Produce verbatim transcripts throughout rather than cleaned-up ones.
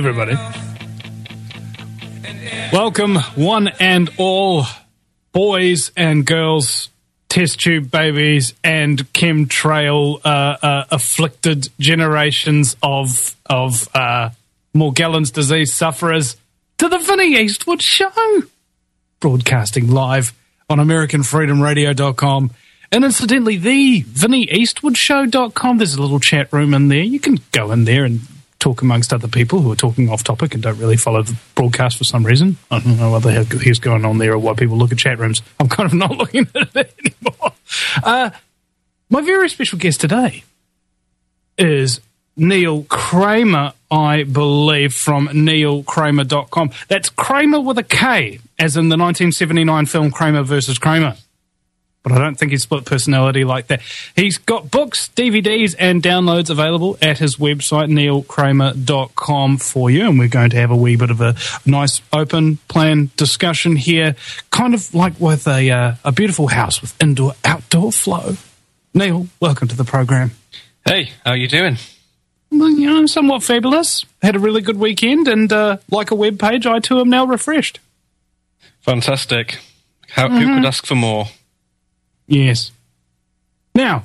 everybody. Welcome, one and all, boys and girls, test tube babies, and chemtrail uh, uh, afflicted generations of of uh, Morgellons disease sufferers, to the Vinnie Eastwood Show, broadcasting live on American Freedom Radio dot com. And incidentally, the Vinnie Eastwood Show dot com, there's a little chat room in there. You can go in there and talk amongst other people who are talking off topic and don't really follow the broadcast for some reason. I don't know what the hell is going on there or why people look at chat rooms. I'm kind of not looking at it anymore. Uh, my very special guest today is Neil Kramer, I believe, from Neil Kramer dot com. That's Kramer with a K, as in the nineteen seventy-nine film Kramer versus Kramer. But I don't think he's split personality like that. He's got books, D V Ds, and downloads available at his website, Neil Kramer dot com, for you. And we're going to have a wee bit of a nice open plan discussion here, kind of like with a uh, a beautiful house with indoor-outdoor flow. Neil, welcome to the program. Hey, how you doing? Well, you know, somewhat fabulous. Had a really good weekend, and uh, like a web page, I too am now refreshed. Fantastic. How, mm-hmm. Who could ask for more? Yes. Now,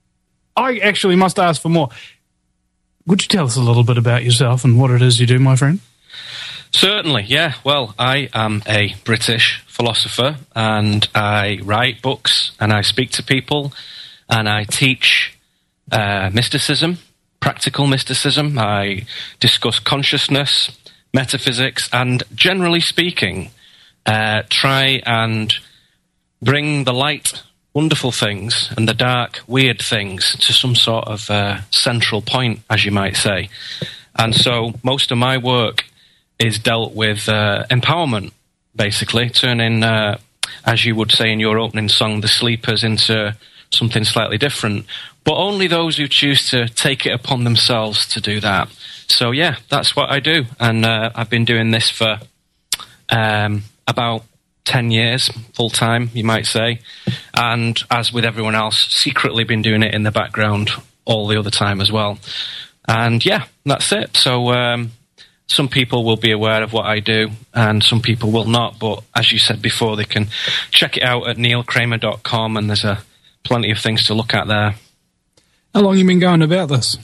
I actually must ask for more. Would you tell us a little bit about yourself and what it is you do, my friend? Certainly, yeah. Well, I am a British philosopher, and I write books, and I speak to people, and I teach uh, mysticism, practical mysticism. I discuss consciousness, metaphysics, and generally speaking, uh, try and bring the light, wonderful things, and the dark, weird things to some sort of uh, central point, as you might say. And so most of my work is dealt with uh, empowerment, basically, turning, uh, as you would say in your opening song, the sleepers into something slightly different. But only those who choose to take it upon themselves to do that. So, yeah, that's what I do. And uh, I've been doing this for um, about ten years, full-time, you might say. And as with everyone else, secretly been doing it in the background all the other time as well. And, yeah, that's it. So um, some people will be aware of what I do, and some people will not. But as you said before, they can check it out at Neil Kramer dot com, and there's a, plenty of things to look at there. How long have you been going about this?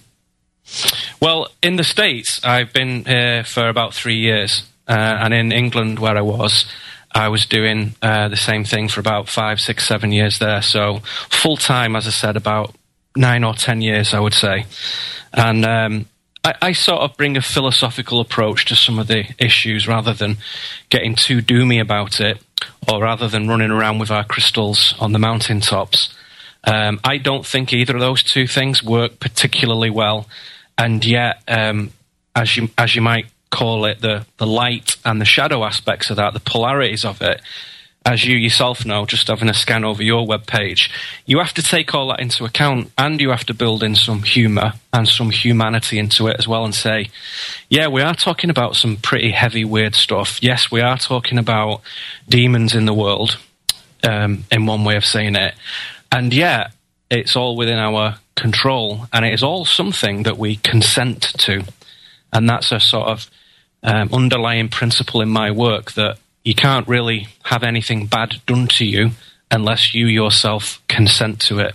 Well, in the States, I've been here for about three years. Uh, and in England, where I was, I was doing uh, the same thing for about five, six, seven years there. So full-time, as I said, about nine or ten years, I would say. And um, I, I sort of bring a philosophical approach to some of the issues rather than getting too doomy about it, or rather than running around with our crystals on the mountaintops. Um, I don't think either of those two things work particularly well. And yet, um, as you as you might call it, the, the light and the shadow aspects of that, the polarities of it, as you yourself know, just having a scan over your webpage, you have to take all that into account, and you have to build in some humour and some humanity into it as well, and say, yeah, we are talking about some pretty heavy, weird stuff. Yes, we are talking about demons in the world, um, in one way of saying it. And yet, it's all within our control, and it is all something that we consent to. And that's a sort of um, underlying principle in my work, that you can't really have anything bad done to you unless you yourself consent to it.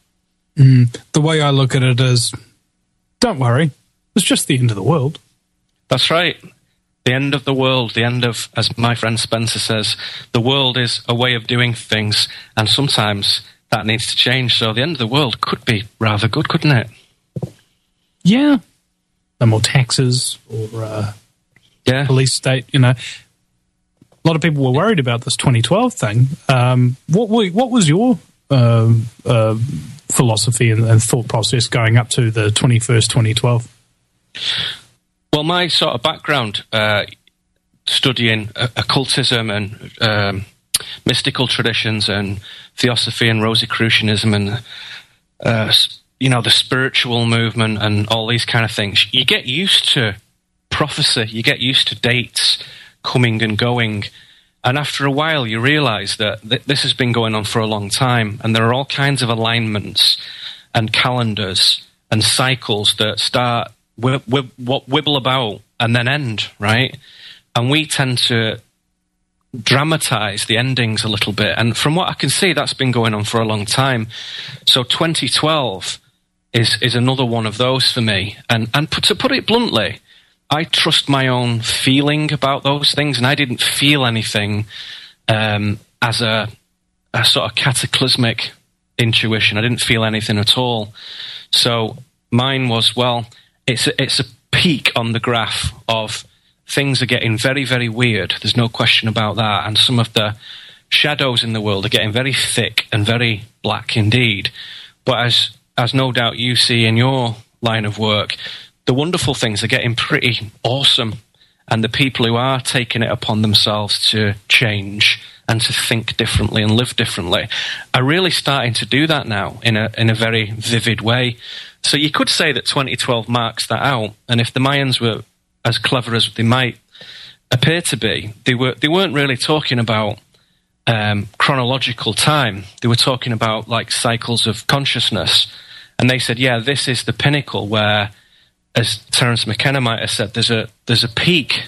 Mm, the way I look at it is, don't worry, it's just the end of the world. That's right. The end of the world, the end of, as my friend Spencer says, the world is a way of doing things, and sometimes that needs to change. So the end of the world could be rather good, couldn't it? Yeah. No more taxes or uh, yeah. police state, you know. A lot of people were worried about this twenty twelve thing. Um, what were, what was your uh, uh, philosophy and, and thought process going up to the twenty-first, twenty twelve? Well, my sort of background, uh, studying uh, occultism and um, mystical traditions and theosophy and Rosicrucianism and uh, you know, the spiritual movement and all these kind of things, you get used to prophecy, you get used to dates coming and going, and after a while you realize that th- this has been going on for a long time, and there are all kinds of alignments and calendars and cycles that start wi- wi- what wibble about and then end, right? And we tend to dramatize the endings a little bit. And from what I can see, that's been going on for a long time. So twenty twelve is is another one of those for me. And and put, to put it bluntly, I trust my own feeling about those things, and I didn't feel anything um, as a, a sort of cataclysmic intuition. I didn't feel anything at all. So mine was, well, it's a, it's a peak on the graph of things are getting very, very weird. There's no question about that. And some of the shadows in the world are getting very thick and very black indeed. But as as no doubt you see in your line of work, the wonderful things are getting pretty awesome. And the people who are taking it upon themselves to change and to think differently and live differently are really starting to do that now in a in a very vivid way. So you could say that twenty twelve marks that out. And if the Mayans were as clever as they might appear to be, they were they weren't really talking about um, chronological time. They were talking about like cycles of consciousness. And they said, yeah, this is the pinnacle where, as Terence McKenna might have said, there's a there's a peak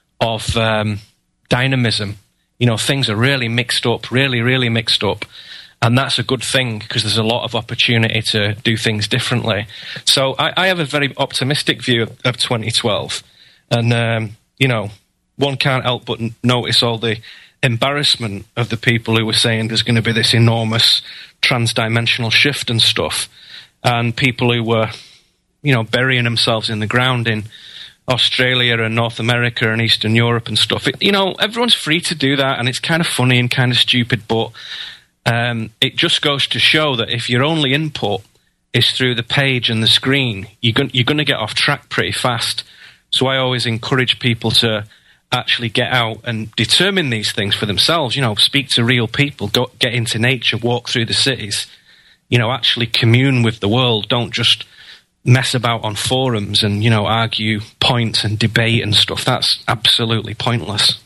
of um, dynamism. You know, things are really mixed up, really, really mixed up. And that's a good thing because there's a lot of opportunity to do things differently. So I, I have a very optimistic view of, of twenty twelve. And, um, you know, one can't help but notice all the embarrassment of the people who were saying there's going to be this enormous trans-dimensional shift and stuff. And people who were, you know, burying themselves in the ground in Australia and North America and Eastern Europe and stuff. It, you know, everyone's free to do that, and it's kind of funny and kind of stupid, but um, it just goes to show that if your only input is through the page and the screen, you're going, you're going to get off track pretty fast. So I always encourage people to actually get out and determine these things for themselves. You know, speak to real people, go, get into nature, walk through the cities, you know, actually commune with the world. Don't just mess about on forums and, you know, argue points and debate and stuff. That's absolutely pointless.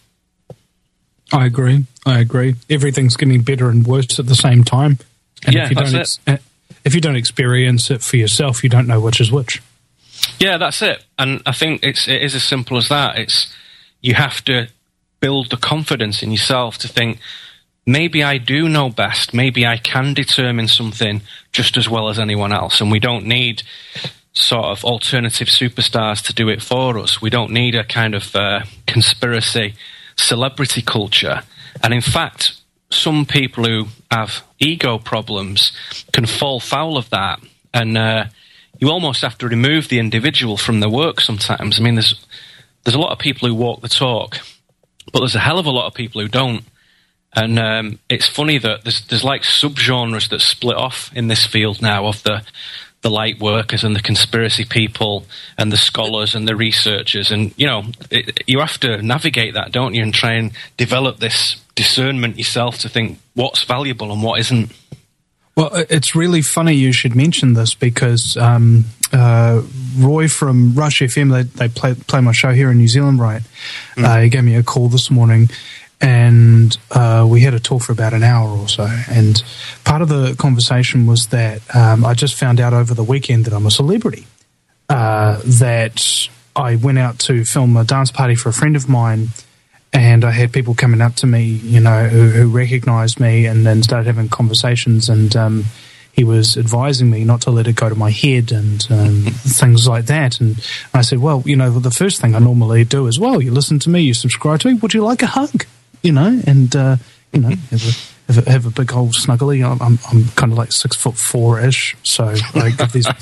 I agree. I agree. Everything's getting better and worse at the same time. And yeah, if you that's don't ex- it. If you don't experience it for yourself, you don't know which is which. Yeah, that's it. And I think it's it is as simple as that. It's you have to build the confidence in yourself to think, maybe I do know best. Maybe I can determine something just as well as anyone else. And we don't need sort of alternative superstars to do it for us. We don't need a kind of uh, conspiracy celebrity culture. And in fact, some people who have ego problems can fall foul of that. And uh, you almost have to remove the individual from their work sometimes. I mean, there's there's a lot of people who walk the talk, but there's a hell of a lot of people who don't. And um, it's funny that there's there's like subgenres that split off in this field now of the the light workers and the conspiracy people and the scholars and the researchers. And, you know, it, you have to navigate that, don't you, and try and develop this discernment yourself to think what's valuable and what isn't. Well, it's really funny you should mention this because um, uh, Roy from Rush F M, they, they play, play my show here in New Zealand, right? Mm. Uh, he gave me a call this morning and uh, we had a talk for about an hour or so. And part of the conversation was that um, I just found out over the weekend that I'm a celebrity, uh, that I went out to film a dance party for a friend of mine. And I had people coming up to me, you know, who, who recognised me and then started having conversations. And um, he was advising me not to let it go to my head and um, things like that. And I said, well, you know, the first thing I normally do is, well, you listen to me, you subscribe to me, would you like a hug? You know, and, uh, you know, have a, have a, have a big old snuggly. I'm, I'm, I'm kind of like six foot four-ish. So I give these,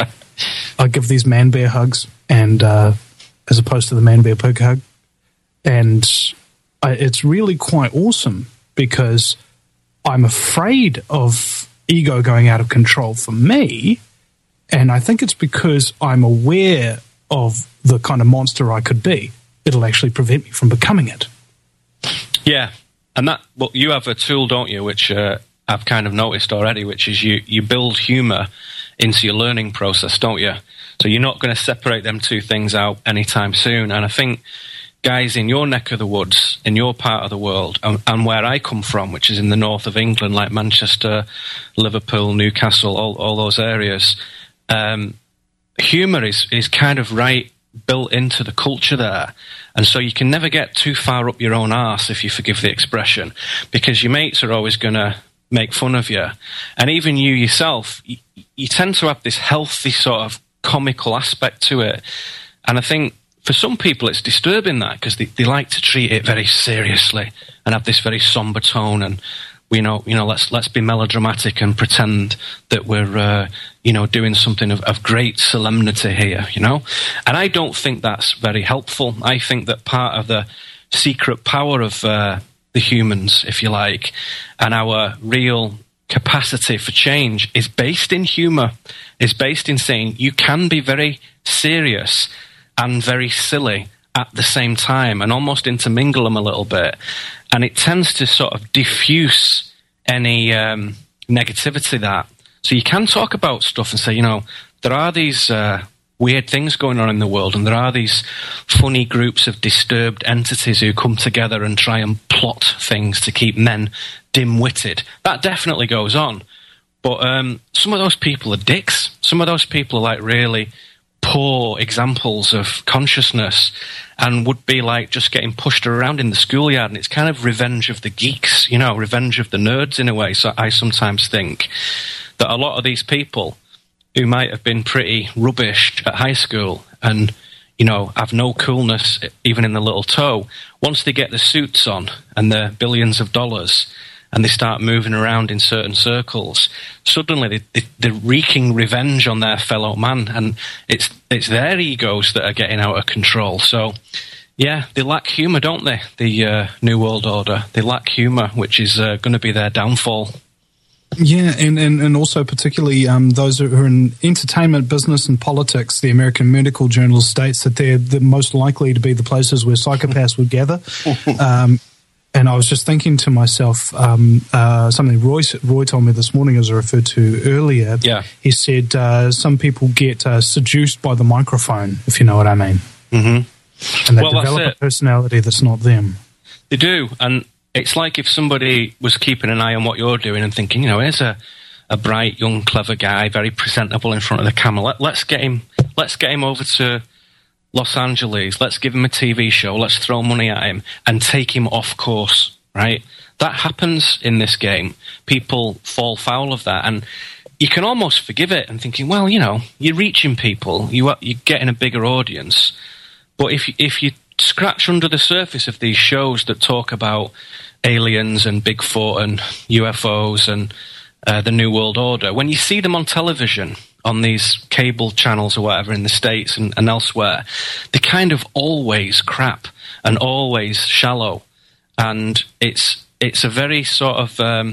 I give these man bear hugs and uh, as opposed to the man bear pig hug. And I, it's really quite awesome because I'm afraid of ego going out of control for me. And I think it's because I'm aware of the kind of monster I could be. It'll actually prevent me from becoming it. Yeah. And that, well, you have a tool, don't you, which uh, I've kind of noticed already, which is you, you build humour into your learning process, don't you? So you're not going to separate them two things out anytime soon. And I think guys in your neck of the woods, in your part of the world, and, and where I come from, which is in the north of England, like Manchester, Liverpool, Newcastle, all, all those areas, um, humour is, is kind of right built into the culture there. And so you can never get too far up your own arse, if you forgive the expression, because your mates are always going to make fun of you. And even you yourself, you, you tend to have this healthy sort of comical aspect to it. And I think for some people it's disturbing that, because they, they like to treat it very seriously and have this very somber tone, and you know, you know, let's let's be melodramatic and pretend that we're, uh, you know, doing something of, of great solemnity here, you know. And I don't think that's very helpful. I think that part of the secret power of uh, the humans, if you like, and our real capacity for change is based in humour, is based in saying you can be very serious and very silly at the same time, and almost intermingle them a little bit. And it tends to sort of diffuse any um, negativity that. So you can talk about stuff and say, you know, there are these uh, weird things going on in the world, and there are these funny groups of disturbed entities who come together and try and plot things to keep men dim-witted. That definitely goes on. But um, some of those people are dicks. Some of those people are like really poor examples of consciousness, and would be like just getting pushed around in the schoolyard. And it's kind of Revenge of the Geeks, you know, Revenge of the Nerds in a way. So I sometimes think that a lot of these people who might have been pretty rubbish at high school and, you know, have no coolness even in the little toe, once they get the suits on and the billions of dollars and they start moving around in certain circles, suddenly they, they, they're wreaking revenge on their fellow man, and it's it's their egos that are getting out of control. So, yeah, they lack humour, don't they, the uh, New World Order? They lack humour, which is uh, going to be their downfall. Yeah, and, and, and also particularly um, those who are in entertainment, business and politics. The American Medical Journal states that they're the most likely to be the places where psychopaths would gather. Um And I was just thinking to myself, um, uh, something Roy, Roy told me this morning, as I referred to earlier. Yeah. He said uh, some people get uh, seduced by the microphone, if you know what I mean. Mm-hmm. And they well, develop a personality that's not them. They do. And it's like if somebody was keeping an eye on what you're doing and thinking, you know, here's a, a bright, young, clever guy, very presentable in front of the camera. Let, let's get him. Let's get him over to Los Angeles, let's give him a T V show, let's throw money at him and take him off course, right? That happens in this game. People fall foul of that, and you can almost forgive it and thinking, well, you know, you're reaching people, you are, you're getting a bigger audience. But if, if you scratch under the surface of these shows that talk about aliens and Bigfoot and U F Os and uh, the New World Order, when you see them on television, on these cable channels or whatever in the States and, and elsewhere, they're kind of always crap and always shallow. And it's it's a very sort of um,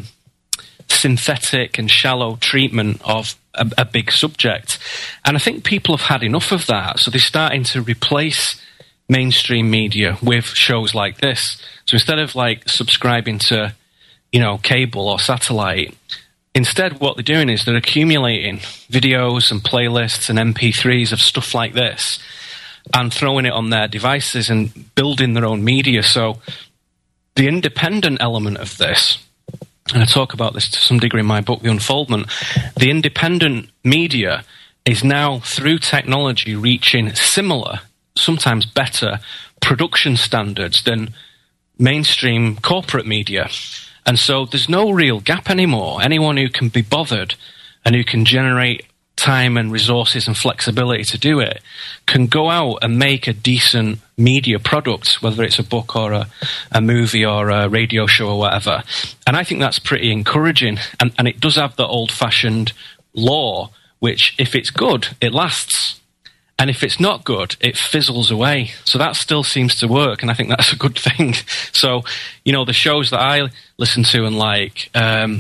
synthetic and shallow treatment of a, a big subject. And I think people have had enough of that, so they're starting to replace mainstream media with shows like this. So instead of like subscribing to, you know, cable or satellite, instead, what they're doing is they're accumulating videos and playlists and M P threes of stuff like this and throwing it on their devices and building their own media. So the independent element of this, and I talk about this to some degree in my book, The Unfoldment, the independent media is now, through technology, reaching similar, sometimes better, production standards than mainstream corporate media. And so there's no real gap anymore. Anyone who can be bothered and who can generate time and resources and flexibility to do it can go out and make a decent media product, whether it's a book or a, a movie or a radio show or whatever. And I think that's pretty encouraging. And, and it does have the old-fashioned law, which, if it's good, it lasts. And if it's not good, it fizzles away. So that still seems to work, and I think that's a good thing. So, you know, the shows that I listen to and like um,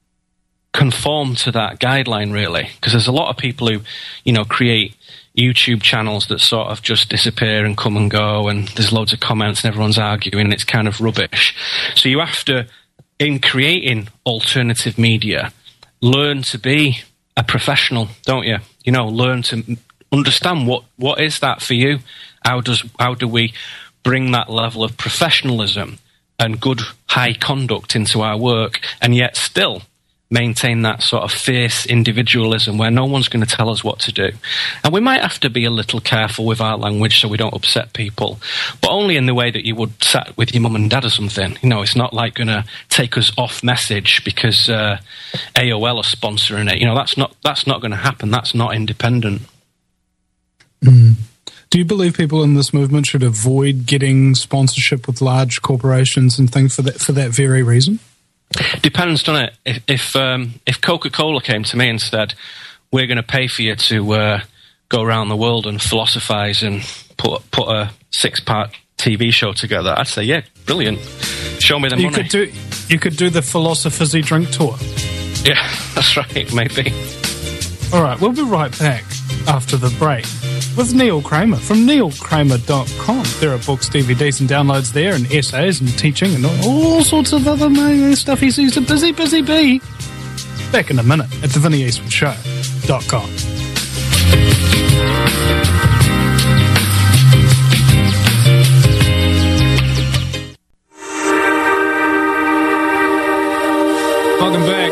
conform to that guideline, really. Because there's a lot of people who, you know, create YouTube channels that sort of just disappear and come and go, and there's loads of comments and everyone's arguing, and it's kind of rubbish. So you have to, in creating alternative media, learn to be a professional, don't you? You know, learn to understand what, what is that for you? How does how do we bring that level of professionalism and good high conduct into our work, and yet still maintain that sort of fierce individualism where no one's going to tell us what to do. And we might have to be a little careful with our language so we don't upset people, but only in the way that you would sat with your mum and dad or something. You know, it's not like going to take us off message because uh, A O L are sponsoring it. You know, that's not that's not going to happen. That's not independent. Mm. Do you believe people in this movement should avoid getting sponsorship with large corporations and things for that for that very reason? Depends, doesn't it? If if, um, if Coca-Cola came to me and said, "We're going to pay for you to uh, go around the world and philosophize and put put a six-part T V show together," I'd say, "Yeah, brilliant. Show me the you money." Could do, you could do the Philosophy Drink Tour. Yeah, that's right. Maybe. All right, we'll be right back after the break with Neil Kramer from neil kramer dot com. There are books, D V Ds and downloads there, and essays and teaching and all sorts of other amazing stuff. He's, he's a busy, busy bee. Back in a minute at the Vinnie Eastwood Show dot com. Welcome back.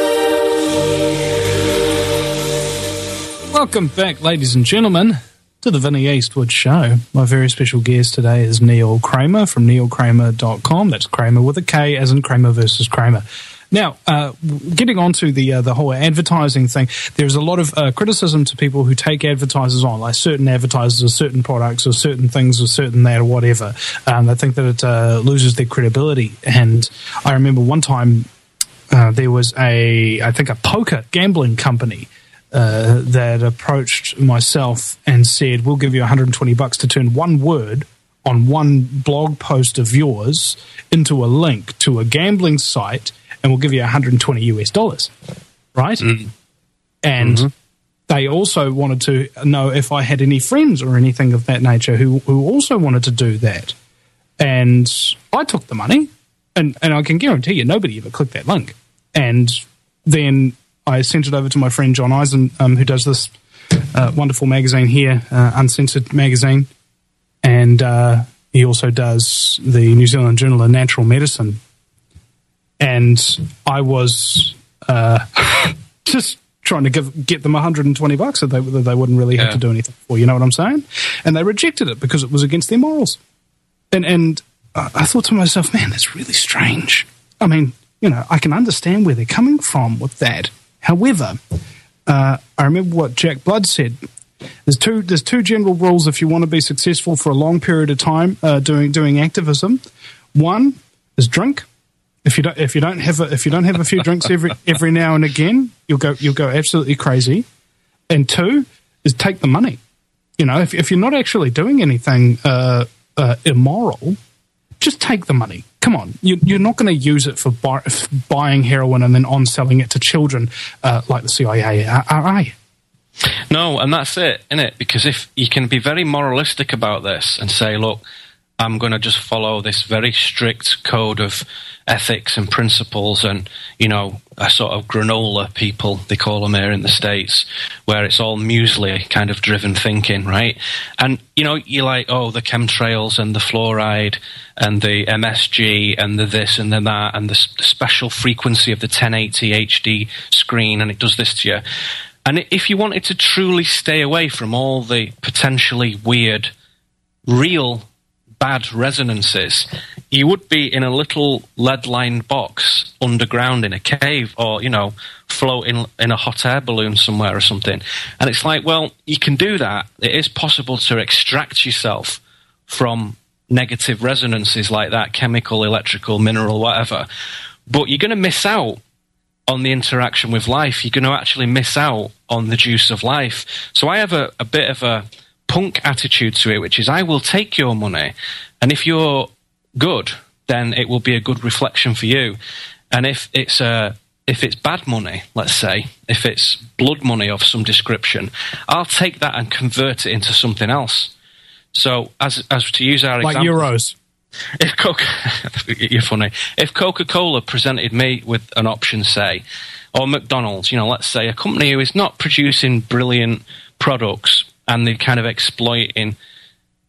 Welcome back, ladies and gentlemen, to the Vinnie Eastwood Show. My very special guest today is Neil Kramer from neil kramer dot com. That's Kramer with a K, as in Kramer versus Kramer. Now, uh, getting on to the uh, the whole advertising thing, there's a lot of uh, criticism to people who take advertisers on, like certain advertisers or certain products or certain things or certain that or whatever. Um, they think that it uh, loses their credibility. And I remember one time uh, there was a, I think, a poker gambling company Uh, that approached myself and said, "We'll give you one hundred twenty bucks to turn one word on one blog post of yours into a link to a gambling site, and we'll give you one hundred twenty U S dollars." Right? Mm. And mm-hmm. they also wanted to know if I had any friends or anything of that nature who, who also wanted to do that. And I took the money, and, and I can guarantee you nobody ever clicked that link. And then I sent it over to my friend John Eisen, um, who does this uh, wonderful magazine here, uh, Uncensored Magazine, and uh, he also does the New Zealand Journal of Natural Medicine. And I was uh, just trying to give, get them one hundred twenty bucks that they, that they wouldn't really have yeah. to do anything for, you know what I'm saying? And they rejected it because it was against their morals. And, and I thought to myself, man, that's really strange. I mean, you know, I can understand where they're coming from with that. However, uh, I remember what Jack Blood said. There's two. There's two general rules if you want to be successful for a long period of time uh, doing doing activism. One is drink. If you don't, if you don't have a, if you don't have a few drinks every every now and again, you'll go you'll go absolutely crazy. And two is take the money. You know, if if you're not actually doing anything uh, uh, immoral, just take the money. Come on, you, you're not going to use it for, buy, for buying heroin and then on-selling it to children uh, like the C I A are, are you? No, and that's it, isn't it? Because if you can be very moralistic about this and say, look, I'm going to just follow this very strict code of ethics and principles and, you know, a sort of granola people, they call them here in the States, where it's all muesli kind of driven thinking, right? And, you know, you're like, oh, the chemtrails and the fluoride and the M S G and the this and the that and the, the special frequency of the ten eighty H D screen, and it does this to you. And if you wanted to truly stay away from all the potentially weird, real bad resonances, you would be in a little lead-lined box underground in a cave, or, you know, floating in a hot air balloon somewhere or something. And it's like, well, you can do that. It is possible to extract yourself from negative resonances like that, chemical, electrical, mineral, whatever. But you're going to miss out on the interaction with life. You're going to actually miss out on the juice of life. So I have a, a bit of a punk attitude to it, which is I will take your money, and if you're good, then it will be a good reflection for you. And if it's uh, if it's bad money, let's say, if it's blood money of some description, I'll take that and convert it into something else. So as as to use our like example, euros. If Coca, you're funny. If Coca-Cola presented me with an option, say, or McDonald's, you know, let's say a company who is not producing brilliant products and they're kind of exploiting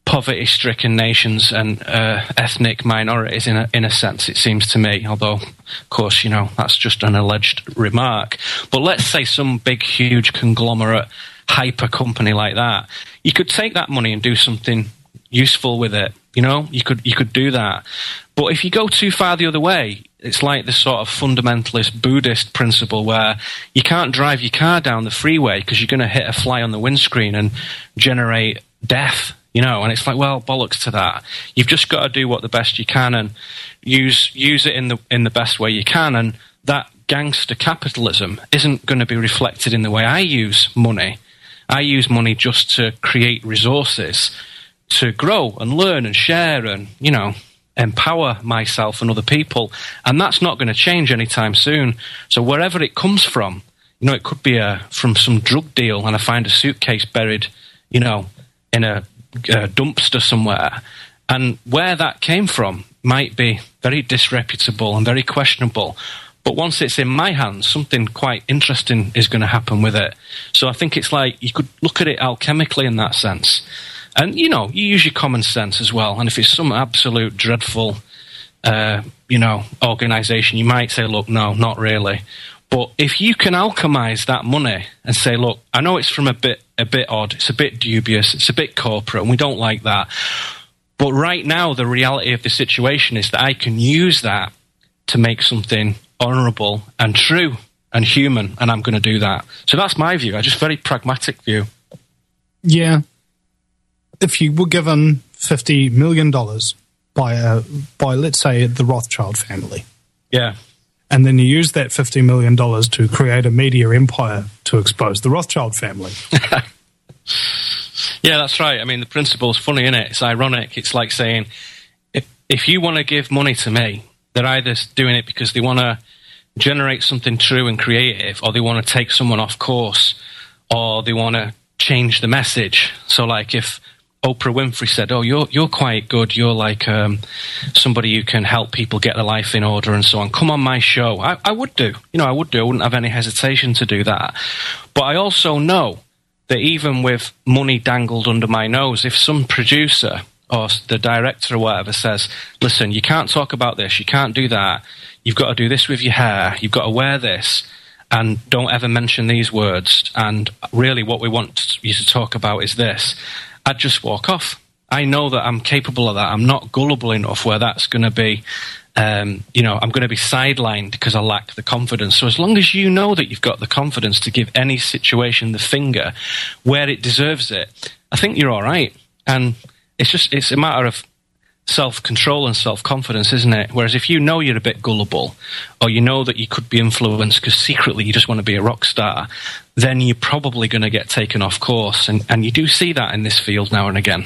poverty-stricken nations and uh, ethnic minorities in a, in a sense, it seems to me, although, of course, you know, that's just an alleged remark. But let's say some big, huge conglomerate hyper company like that, you could take that money and do something useful with it. You know, you could you could do that. But if you go too far the other way, it's like this sort of fundamentalist Buddhist principle where you can't drive your car down the freeway because you're going to hit a fly on the windscreen and generate death. You know, and it's like, well, bollocks to that. You've just got to do what the best you can and use use it in the in the best way you can. And that gangster capitalism isn't going to be reflected in the way I use money. I use money just to create resources to grow and learn and share and, you know, empower myself and other people. And that's not going to change anytime soon. So wherever it comes from, you know, it could be a, from some drug deal and I find a suitcase buried, you know, in a Uh, dumpster somewhere, and where that came from might be very disreputable and very questionable, but once it's in my hands, something quite interesting is going to happen with it. So I think it's like you could look at it alchemically in that sense, and you know, you use your common sense as well. And if it's some absolute dreadful uh, you know, organization, you might say, look, no, not really. But if you can alchemize that money and say, look, I know it's from a bit a bit odd, it's a bit dubious, it's a bit corporate, and we don't like that. But right now, the reality of the situation is that I can use that to make something honourable and true and human, and I'm going to do that. So that's my view, a just very pragmatic view. Yeah. If you were given fifty million dollars by, a, by, let's say, the Rothschild family. Yeah. And then you use that fifty million dollars to create a media empire to expose the Rothschild family. Yeah, that's right. I mean, the principle's funny, isn't it? It's ironic. It's like saying, if, if you want to give money to me, they're either doing it because they want to generate something true and creative, or they want to take someone off course, or they want to change the message. So, like, if Oprah Winfrey said, oh, you're you're quite good, you're like um, somebody who can help people get their life in order and so on, come on my show, I, I would do. You know, I would do. I wouldn't have any hesitation to do that. But I also know that even with money dangled under my nose, if some producer or the director or whatever says, listen, you can't talk about this, you can't do that, you've got to do this with your hair, you've got to wear this, and don't ever mention these words, and really what we want you to talk about is this, I'd just walk off. I know that I'm capable of that. I'm not gullible enough where that's going to be, um, you know, I'm going to be sidelined because I lack the confidence. So as long as you know that you've got the confidence to give any situation the finger where it deserves it, I think you're all right. And it's just, it's a matter of self-control and self-confidence, isn't it? Whereas if you know you're a bit gullible, or you know that you could be influenced because secretly you just want to be a rock star, then you're probably going to get taken off course. And, and you do see that in this field now and again.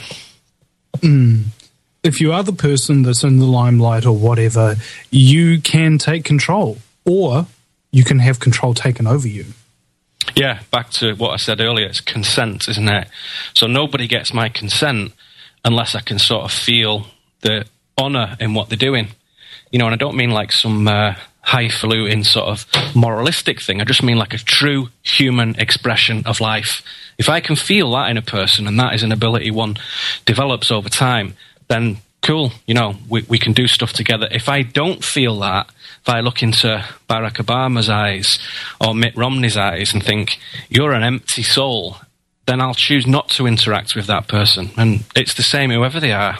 Mm. If you are the person that's in the limelight or whatever, you can take control, or you can have control taken over you. Yeah, back to what I said earlier, it's consent, isn't it? So nobody gets my consent unless I can sort of feel the honour in what they're doing. You know, and I don't mean like some uh, highfalutin sort of moralistic thing. I just mean like a true human expression of life. If I can feel that in a person, and that is an ability one develops over time, then cool, you know, we, we can do stuff together. If I don't feel that, if I look into Barack Obama's eyes or Mitt Romney's eyes and think, you're an empty soul, then I'll choose not to interact with that person. And it's the same whoever they are.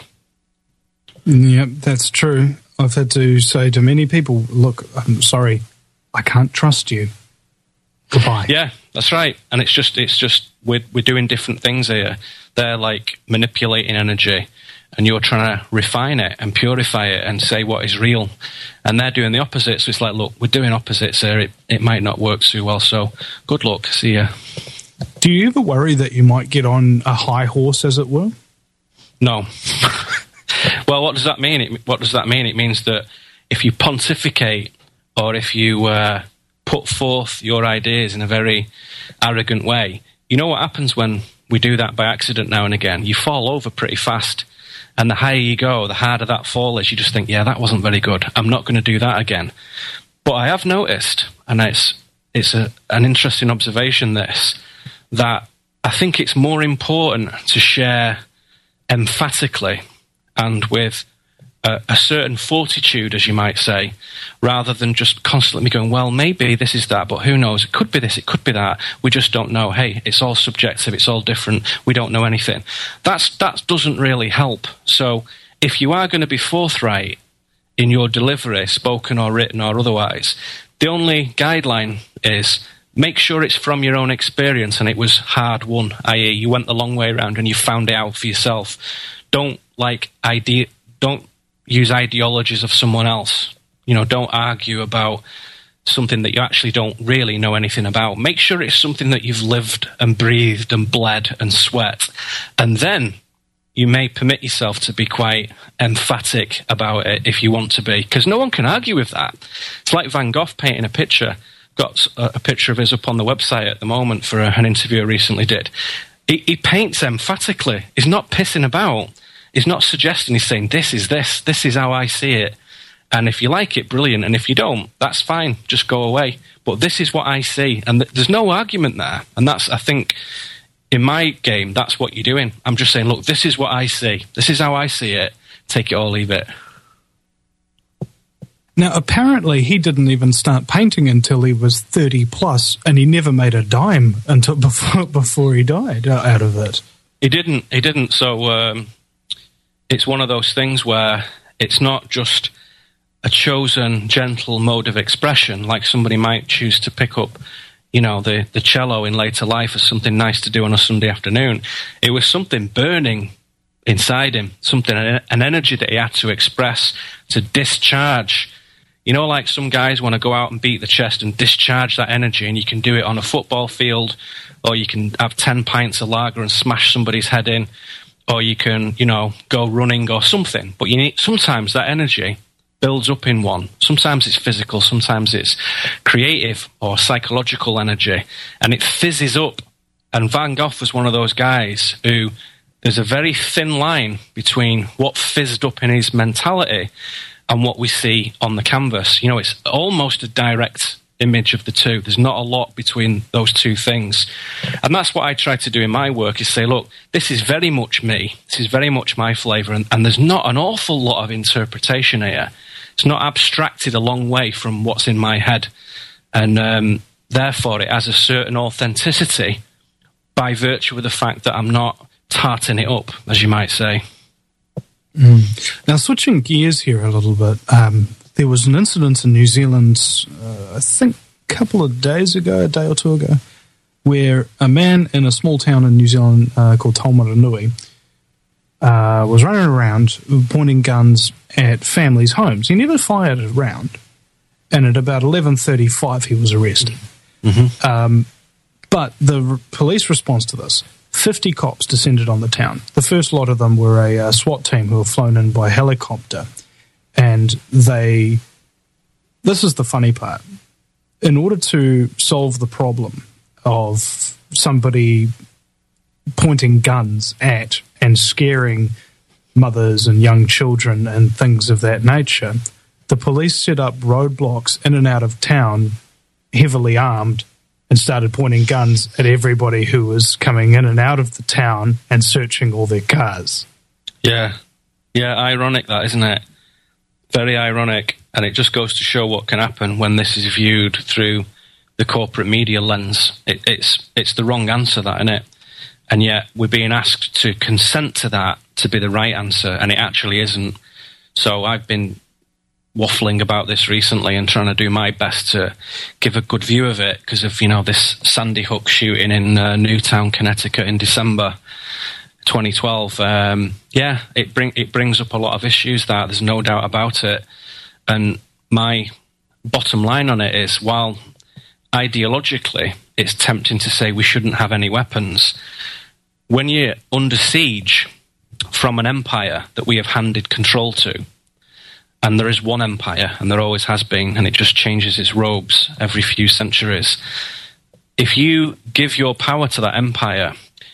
Yep, that's true. I've had to say to many people, look, I'm sorry, I can't trust you. Goodbye. Yeah, that's right. And it's just, it's just, we're, we're doing different things here. They're like manipulating energy, and you're trying to refine it and purify it and say what is real. And they're doing the opposite. So it's like, look, we're doing opposites here. It, it might not work too well. So good luck. See ya. Do you ever worry that you might get on a high horse, as it were? No. Well, what does that mean? It, what does that mean? It means that if you pontificate, or if you uh, put forth your ideas in a very arrogant way, you know what happens when we do that by accident now and again? You fall over pretty fast. And the higher you go, the harder that fall is. You just think, yeah, that wasn't very good. I'm not going to do that again. But I have noticed, and it's it's a, an interesting observation, this, that I think it's more important to share emphatically and with a, a certain fortitude, as you might say, rather than just constantly going, well, maybe this is that, but who knows? It could be this, it could be that. We just don't know. Hey, it's all subjective, it's all different. We don't know anything. That's, that doesn't really help. So if you are going to be forthright in your delivery, spoken or written or otherwise, the only guideline is make sure it's from your own experience and it was hard won, that is you went the long way around and you found it out for yourself. Don't like ide- don't use ideologies of someone else. You know, don't argue about something that you actually don't really know anything about. Make sure it's something that you've lived and breathed and bled and sweat. And then you may permit yourself to be quite emphatic about it if you want to be, because no one can argue with that. It's like Van Gogh painting a picture. Got a, a picture of his up on the website at the moment for a, an interview I recently did. He, he paints emphatically. He's not pissing about. He's not suggesting, he's saying, this is this, this is how I see it. And if you like it, brilliant. And if you don't, that's fine. Just go away. But this is what I see. And th- there's no argument there. And that's, I think, in my game, that's what you're doing. I'm just saying, look, this is what I see. This is how I see it. Take it or leave it. Now, apparently, he didn't even start painting until he was thirty plus, and he never made a dime until before before he died out of it. He didn't. He didn't. So um, it's one of those things where it's not just a chosen, gentle mode of expression, like somebody might choose to pick up, you know, the, the cello in later life as something nice to do on a Sunday afternoon. It was something burning inside him, something, an energy that he had to express, to discharge. You know, like some guys want to go out and beat the chest and discharge that energy, and you can do it on a football field, or you can have ten pints of lager and smash somebody's head in, or you can, you know, go running or something. But you need, sometimes that energy builds up in one. Sometimes it's physical, sometimes it's creative or psychological energy, and it fizzes up. And Van Gogh was one of those guys who, there's a very thin line between what fizzed up in his mentality and what we see on the canvas. You know, it's almost a direct image of the two. There's not a lot between those two things. And that's what I try to do in my work, is say, look, this is very much me. This is very much my flavour, and, and there's not an awful lot of interpretation here. It's not abstracted a long way from what's in my head. And um, therefore, it has a certain authenticity by virtue of the fact that I'm not tarting it up, as you might say. Mm. Now, switching gears here a little bit, um, there was an incident in New Zealand, uh, I think a couple of days ago, a day or two ago, where a man in a small town in New Zealand uh, called Taumaranui uh, was running around pointing guns at families' homes. He never fired a round, and at about eleven thirty-five he was arrested. Mm-hmm. Um, but the r- police response to this, fifty cops descended on the town. The first lot of them were a uh, SWAT team who were flown in by helicopter. And they, this is the funny part, in order to solve the problem of somebody pointing guns at and scaring mothers and young children and things of that nature, the police set up roadblocks in and out of town, heavily armed, and started pointing guns at everybody who was coming in and out of the town and searching all their cars. Yeah. Yeah, ironic that, isn't it? Very ironic. And it just goes to show what can happen when this is viewed through the corporate media lens. It, it's it's the wrong answer, that, isn't it? And yet we're being asked to consent to that to be the right answer, and it actually isn't. So I've been waffling about this recently and trying to do my best to give a good view of it because of, you know, this Sandy Hook shooting in uh, Newtown, Connecticut in December twenty twelve. Um, yeah, it bring it brings up a lot of issues. That there's no doubt about it. And my bottom line on it is, while ideologically it's tempting to say we shouldn't have any weapons, when you're under siege from an empire that we have handed control to, and there is one empire, and there always has been, and it just changes its robes every few centuries. If you give your power to that empire,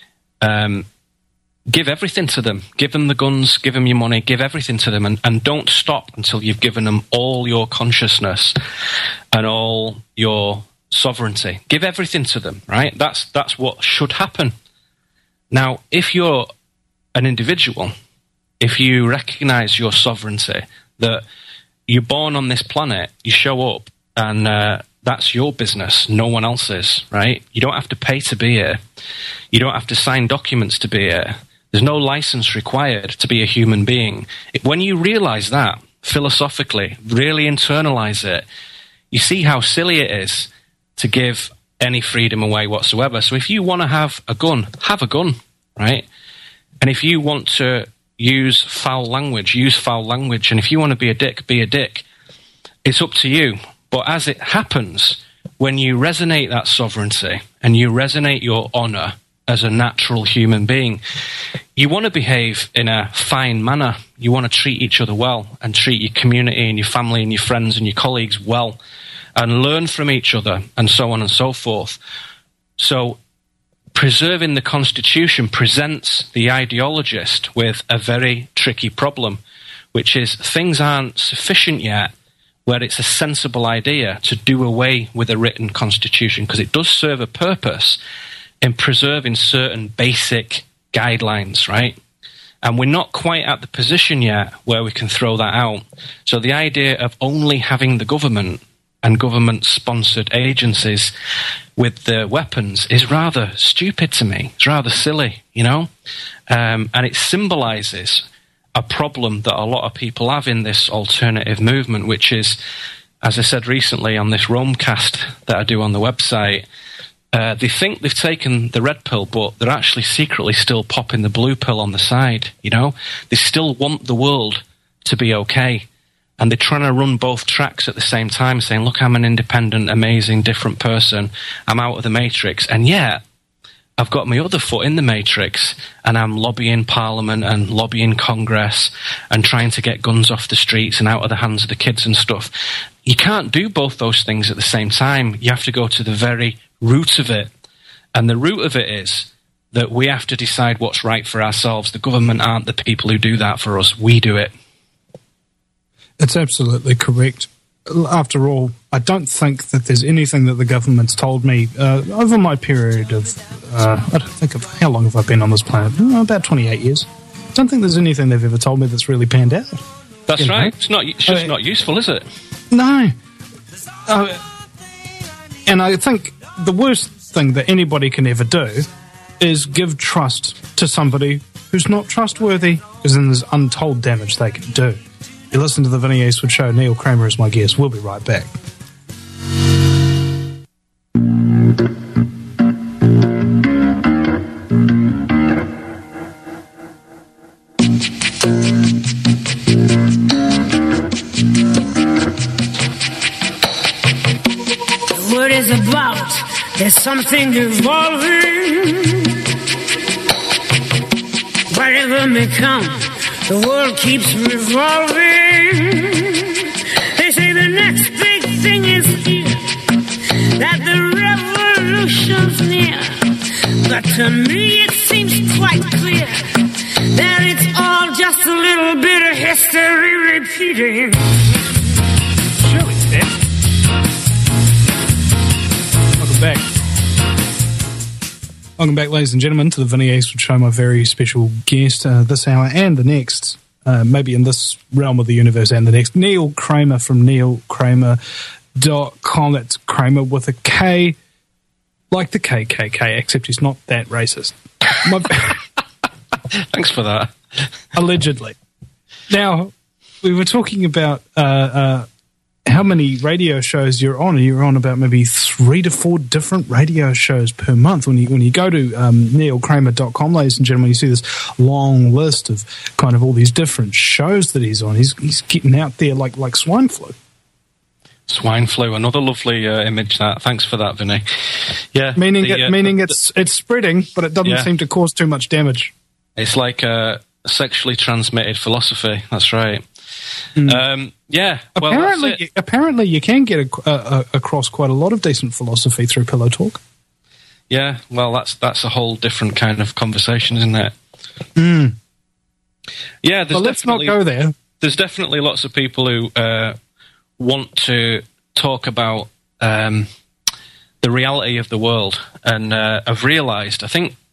um, give everything to them. Give them the guns, give them your money, give everything to them, and, and don't stop until you've given them all your consciousness and all your sovereignty. Give everything to them, right? That's that's what should happen. Now, if you're an individual, if you recognize your sovereignty, that you're born on this planet, you show up, and uh, that's your business, no one else's, right? You don't have to pay to be here. You don't have to sign documents to be here. There's no license required to be a human being. It, when you realize that, philosophically, really internalize it, you see how silly it is to give any freedom away whatsoever. So if you want to have a gun, have a gun, right? And if you want to use foul language, use foul language. And if you want to be a dick, be a dick. It's up to you. But as it happens, when you resonate that sovereignty and you resonate your honor as a natural human being, you want to behave in a fine manner. You want to treat each other well and treat your community and your family and your friends and your colleagues well and learn from each other and so on and so forth. So preserving the Constitution presents the ideologist with a very tricky problem, which is things aren't sufficient yet where it's a sensible idea to do away with a written Constitution, because it does serve a purpose in preserving certain basic guidelines, right? And we're not quite at the position yet where we can throw that out. So the idea of only having the government and government-sponsored agencies with the weapons is rather stupid to me. It's rather silly, you know? Um, and it symbolizes a problem that a lot of people have in this alternative movement, which is, as I said recently on this Romecast that I do on the website, uh, they think they've taken the red pill, but they're actually secretly still popping the blue pill on the side, you know? They still want the world to be okay. And they're trying to run both tracks at the same time, saying, look, I'm an independent, amazing, different person. I'm out of the matrix. And yet, I've got my other foot in the matrix, and I'm lobbying Parliament and lobbying Congress and trying to get guns off the streets and out of the hands of the kids and stuff. You can't do both those things at the same time. You have to go to the very root of it. And the root of it is that we have to decide what's right for ourselves. The government aren't the people who do that for us. We do it. It's absolutely correct. After all, I don't think that there's anything that the government's told me uh, over my period of, uh, I don't think of, how long have I been on this planet? Oh, about twenty-eight years. I don't think there's anything they've ever told me that's really panned out. That's you right. Know? It's not. It's just uh, not useful, is it? No. Uh, and I think the worst thing that anybody can ever do is give trust to somebody who's not trustworthy, because then there's untold damage they can do. You listen to the Vinny Eastwood Show. Neil Kramer is my guest. We'll be right back. The word is about, there's something evolving. Whatever may come, the world keeps revolving. They say the next big thing is here, that the revolution's near. But to me it seems quite clear that it's all just a little bit of history repeating. Surely it's that. Welcome back. Welcome back, ladies and gentlemen, to the Vinny Eastwood Show. My very special guest uh, this hour and the next, uh, maybe in this realm of the universe and the next, Neil Kramer from neil kramer dot com. That's Kramer with a K, like the K K K, except he's not that racist. My, Thanks for that. Allegedly. Now, we were talking about uh, uh, how many radio shows you're on, and you're on about maybe three to four different radio shows per month. When you when you go to um, neil kramer dot com, ladies and gentlemen, you see this long list of kind of all these different shows that he's on. He's he's getting out there like like swine flu. Swine flu, another lovely uh, image. That thanks for that, Vinny. Yeah, meaning the, it, uh, meaning the, it's it's spreading, but it doesn't yeah. seem to cause too much damage. It's like a sexually transmitted philosophy. That's right. Mm. Um, yeah. Well, apparently, that's it. apparently, you can get a, a, across quite a lot of decent philosophy through Pillow Talk. Yeah. Well, that's that's a whole different kind of conversation, isn't it? Mm. Yeah. There's but let's not go there. There's definitely lots of people who uh, want to talk about um, the reality of the world, and uh, I've realised. I think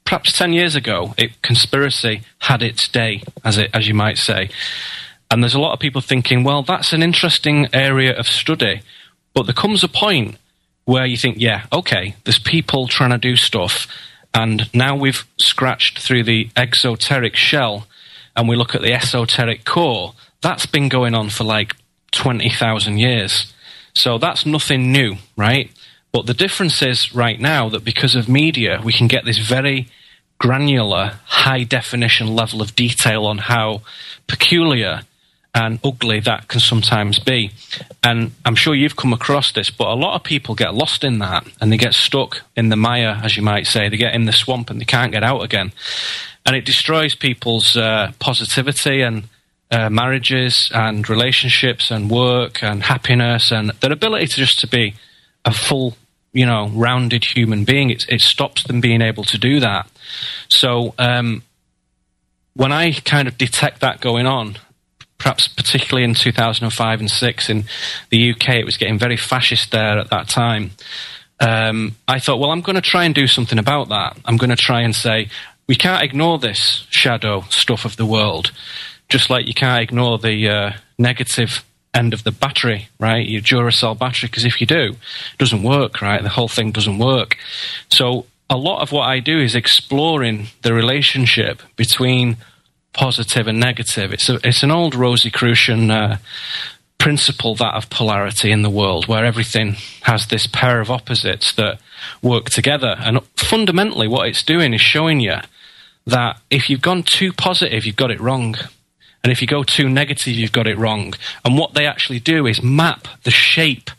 perhaps ten years ago, it, conspiracy had its day, as it, as you might say. And there's a lot of people thinking, well, that's an interesting area of study. But there comes a point where you think, yeah, okay, there's people trying to do stuff, and now we've scratched through the exoteric shell, and we look at the esoteric core. That's been going on for like twenty thousand years. So that's nothing new, right? But the difference is right now that because of media, we can get this very granular, high-definition level of detail on how peculiar and ugly that can sometimes be. And I'm sure you've come across this, but a lot of people get lost in that, and they get stuck in the mire, as you might say. They get in the swamp and they can't get out again. And it destroys people's uh, positivity and uh, marriages and relationships and work and happiness and their ability to just to be a full, you know, rounded human being. It, it stops them being able to do that. So um, when I kind of detect that going on, perhaps particularly in two thousand five and six in the U K, it was getting very fascist there at that time. Um, I thought, well, I'm going to try and do something about that. I'm going to try and say, we can't ignore this shadow stuff of the world, just like you can't ignore the uh, negative end of the battery, right? Your Duracell battery, because if you do, it doesn't work, right? The whole thing doesn't work. So a lot of what I do is exploring the relationship between positive and negative. It's a, it's an old Rosicrucian uh, principle, that of polarity in the world, where everything has this pair of opposites that work together. And fundamentally what it's doing is showing you that if you've gone too positive, you've got it wrong. And if you go too negative, you've got it wrong. And what they actually do is map the shape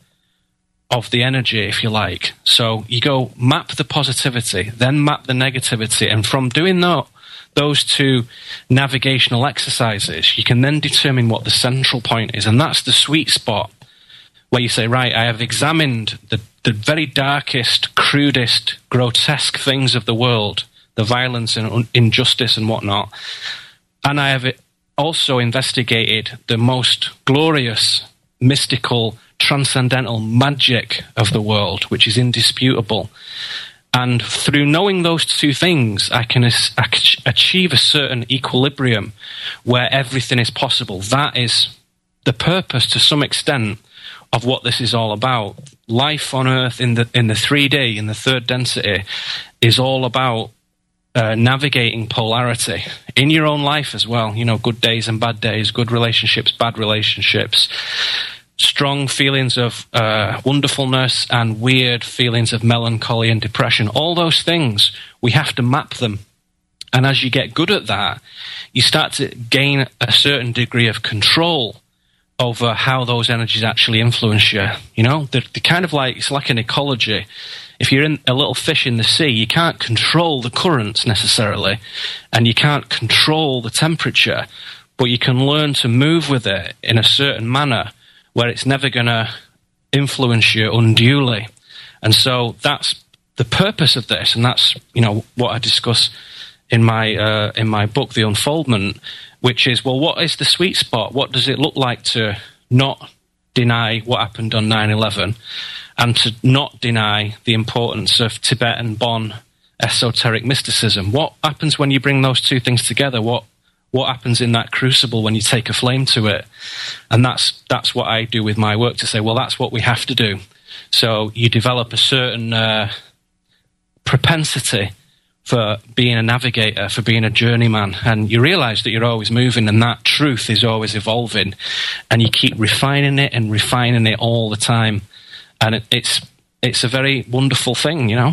of the energy, if you like. So you go map the positivity, then map the negativity. And from doing that, those two navigational exercises, you can then determine what the central point is. And that's the sweet spot where you say, right, I have examined the, the very darkest, crudest, grotesque things of the world, the violence and un- injustice and whatnot. And I have also investigated the most glorious, mystical, transcendental magic of the world, which is indisputable. And through knowing those two things, I can as- achieve a certain equilibrium where everything is possible. That is the purpose, to some extent, of what this is all about. Life on Earth in the in the three D, in the third density, is all about uh, navigating polarity in your own life as well. You know, good days and bad days, good relationships, bad relationships, strong feelings of uh, wonderfulness and weird feelings of melancholy and depression. All those things, we have to map them. And as you get good at that, you start to gain a certain degree of control over how those energies actually influence you. You know, they're, they're kind of like, it's like an ecology. If you're in a little fish in the sea, you can't control the currents necessarily, and you can't control the temperature, but you can learn to move with it in a certain manner where it's never going to influence you unduly. And so that's the purpose of this, and that's, you know, what I discuss in my uh, in my book, The Unfoldment, which is, well, what is the sweet spot? What does it look like to not deny what happened on nine eleven and to not deny the importance of Tibetan Bon esoteric mysticism? What happens when you bring those two things together? What what happens in that crucible when you take a flame to it? And that's that's what I do with my work, to say, well, that's what we have to do. So you develop a certain uh, propensity for being a navigator, for being a journeyman, and you realize that you're always moving, and that truth is always evolving, and you keep refining it and refining it all the time, and it, it's it's a very wonderful thing, you know.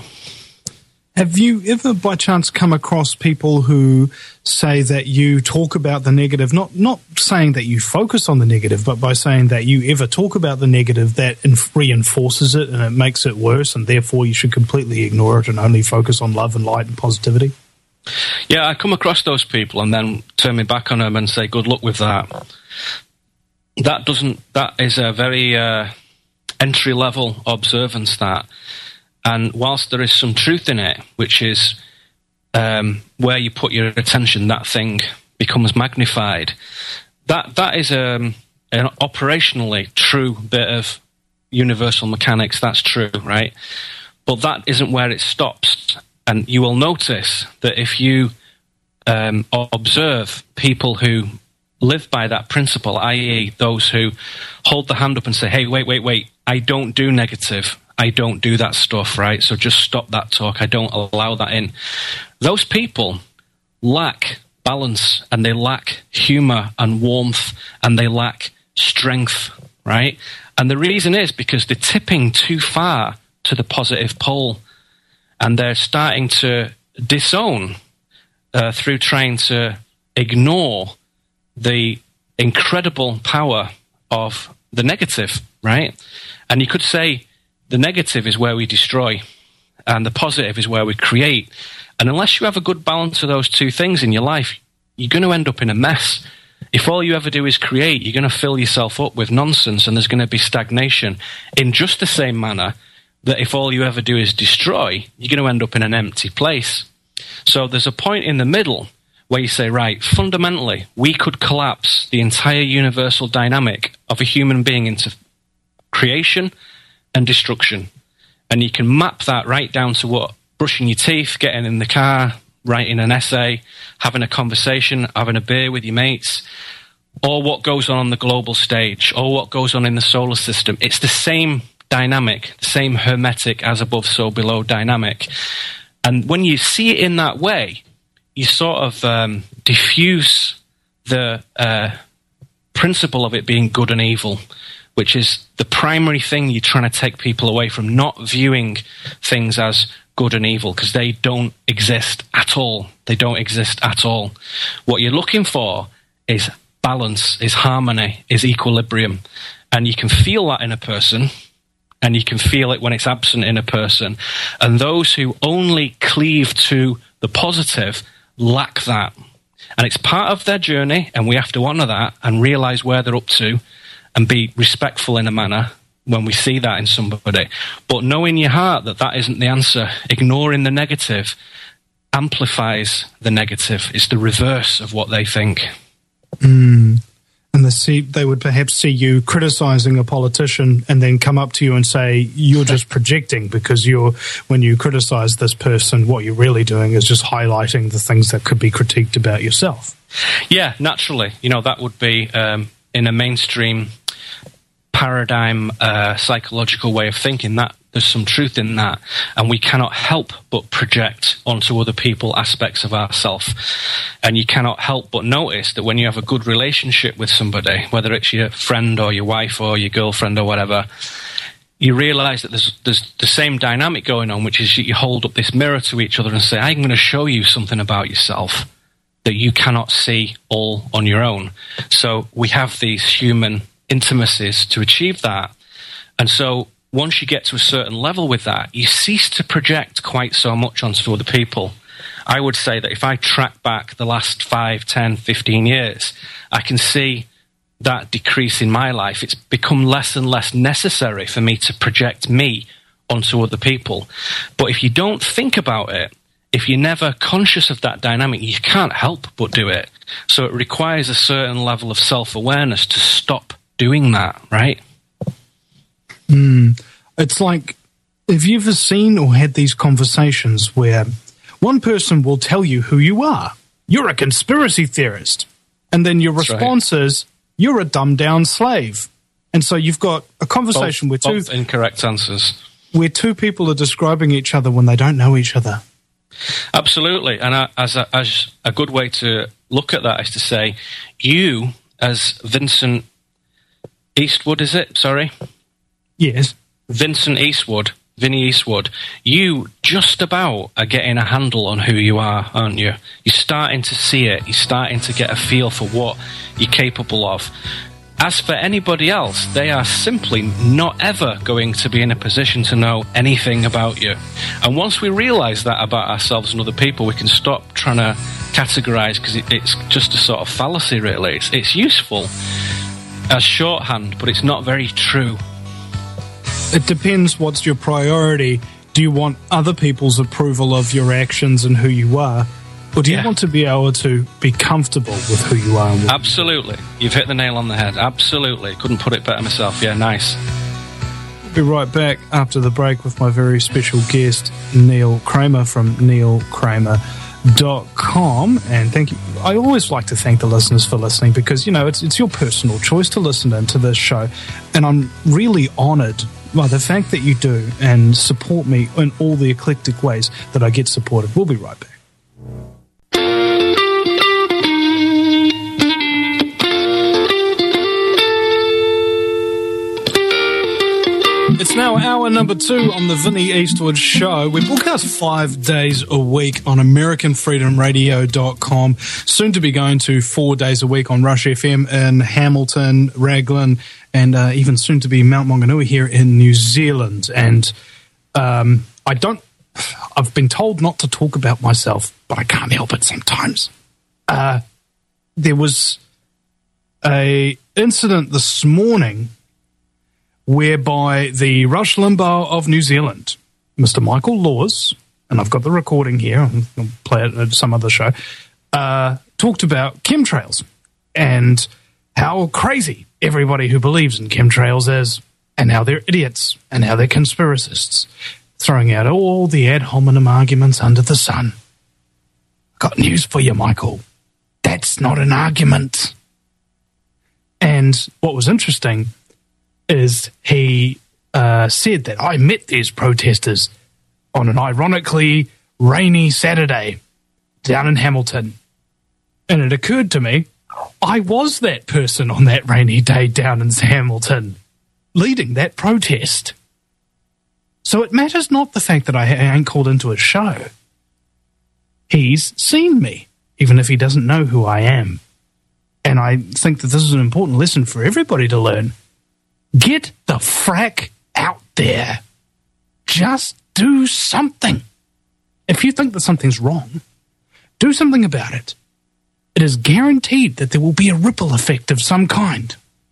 Have you ever, by chance, come across people who say that you talk about the negative, not not saying that you focus on the negative, but by saying that you ever talk about the negative, that inf- reinforces it and it makes it worse, and therefore you should completely ignore it and only focus on love and light and positivity? Yeah, I come across those people and then turn my back on them and say, good luck with that. That doesn't, that is a very uh, entry-level observance, that. And whilst there is some truth in it, which is um, where you put your attention, that thing becomes magnified. That that is um, an operationally true bit of universal mechanics. That's true, right? But that isn't where it stops. And you will notice that if you um, observe people who live by that principle, that is those who hold the hand up and say, hey, wait, wait, wait, I don't do negative. I don't do that stuff, right? So just stop that talk. I don't allow that in. Those people lack balance, and they lack humor and warmth, and they lack strength, right? And the reason is because they're tipping too far to the positive pole, and they're starting to disown uh, through trying to ignore the incredible power of the negative, right? And you could say the negative is where we destroy, and the positive is where we create. And unless you have a good balance of those two things in your life, you're going to end up in a mess. If all you ever do is create, you're going to fill yourself up with nonsense, and there's going to be stagnation. In just the same manner that if all you ever do is destroy, you're going to end up in an empty place. So there's a point in the middle where you say, right, fundamentally, we could collapse the entire universal dynamic of a human being into creation and destruction. And you can map that right down to what? Brushing your teeth, getting in the car, writing an essay, having a conversation, having a beer with your mates, or what goes on on the global stage, or what goes on in the solar system. It's the same dynamic, the same hermetic as above, so below dynamic. And when you see it in that way, you sort of um, diffuse the uh, principle of it being good and evil, which is the primary thing you're trying to take people away from, not viewing things as good and evil, because they don't exist at all. They don't exist at all. What you're looking for is balance, is harmony, is equilibrium. And you can feel that in a person, and you can feel it when it's absent in a person. And those who only cleave to the positive lack that. And it's part of their journey, and we have to honour that and realise where they're up to and be respectful in a manner when we see that in somebody. But know in your heart that that isn't the answer. Ignoring the negative amplifies the negative. It's the reverse of what they think. Mm. And they, see, they would perhaps see you criticising a politician and then come up to you and say, you're just projecting, because you're, when you criticise this person, what you're really doing is just highlighting the things that could be critiqued about yourself. Yeah, naturally. You know, that would be um, in a mainstream paradigm, uh, psychological way of thinking, that there's some truth in that, and we cannot help but project onto other people aspects of ourselves. And you cannot help but notice that when you have a good relationship with somebody, whether it's your friend or your wife or your girlfriend or whatever, you realise that there's, there's the same dynamic going on, which is you hold up this mirror to each other and say, I'm going to show you something about yourself that you cannot see all on your own. So we have these human intimacies to achieve that. And so once you get to a certain level with that, you cease to project quite so much onto other people. I would say that if I track back the last five, ten, fifteen years, I can see that decrease in my life. It's become less and less necessary for me to project me onto other people. But if you don't think about it, if you're never conscious of that dynamic, you can't help but do it. So it requires a certain level of self-awareness to stop doing that, right? Mm. It's like, have you ever seen or had these conversations where one person will tell you who you are? You're a conspiracy theorist. And then your That's response right. is, you're a dumbed-down slave. And so you've got a conversation both, where two... Both incorrect answers. Where two people are describing each other when they don't know each other. Absolutely. And I, as, a, as a good way to look at that is to say, you, as Vincent Eastwood, is it? Sorry? Yes. Vincent Eastwood, Vinnie Eastwood, you just about are getting a handle on who you are, aren't you? You're starting to see it. You're starting to get a feel for what you're capable of. As for anybody else, they are simply not ever going to be in a position to know anything about you. And once we realise that about ourselves and other people, we can stop trying to categorise, because it, it's just a sort of fallacy, really. It's, it's useful as shorthand, but it's not very true. It depends what's your priority. Do you want other people's approval of your actions and who you are? Or do you yeah. want to be able to be comfortable with who you are? And Absolutely. You've hit the nail on the head. Absolutely. Couldn't put it better myself. Yeah, nice. Be right back after the break with my very special guest, Neil Kramer from neil kramer dot com. And thank you. I always like to thank the listeners for listening because, you know, it's it's your personal choice to listen into this show. And I'm really honoured by the fact that you do and support me in all the eclectic ways that I get supported. We'll be right back. It's now hour number two on the Vinnie Eastwood Show. We broadcast five days a week on American Freedom Radio dot com. Soon to be going to four days a week on Rush F M in Hamilton, Raglan, and uh, even soon to be Mount Maunganui here in New Zealand. And um, I don't... I've been told not to talk about myself, but I can't help it sometimes. Uh, there was a incident this morning whereby the Rush Limbaugh of New Zealand, Mister Michael Laws, and I've got the recording here, I'll play it at some other show, uh, talked about chemtrails and how crazy everybody who believes in chemtrails is, and how they're idiots, and how they're conspiracists, throwing out all the ad hominem arguments under the sun. Got news for you, Michael. That's not an argument. And what was interesting is he uh, said that I met these protesters on an ironically rainy Saturday down in Hamilton. And it occurred to me, I was that person on that rainy day down in Hamilton, leading that protest. So it matters not the fact that I ain't called into a show. He's seen me, even if he doesn't know who I am. And I think that this is an important lesson for everybody to learn. Get the frack out there. Just do something. If you think that something's wrong, do something about it. It is guaranteed that there will be a ripple effect of some kind.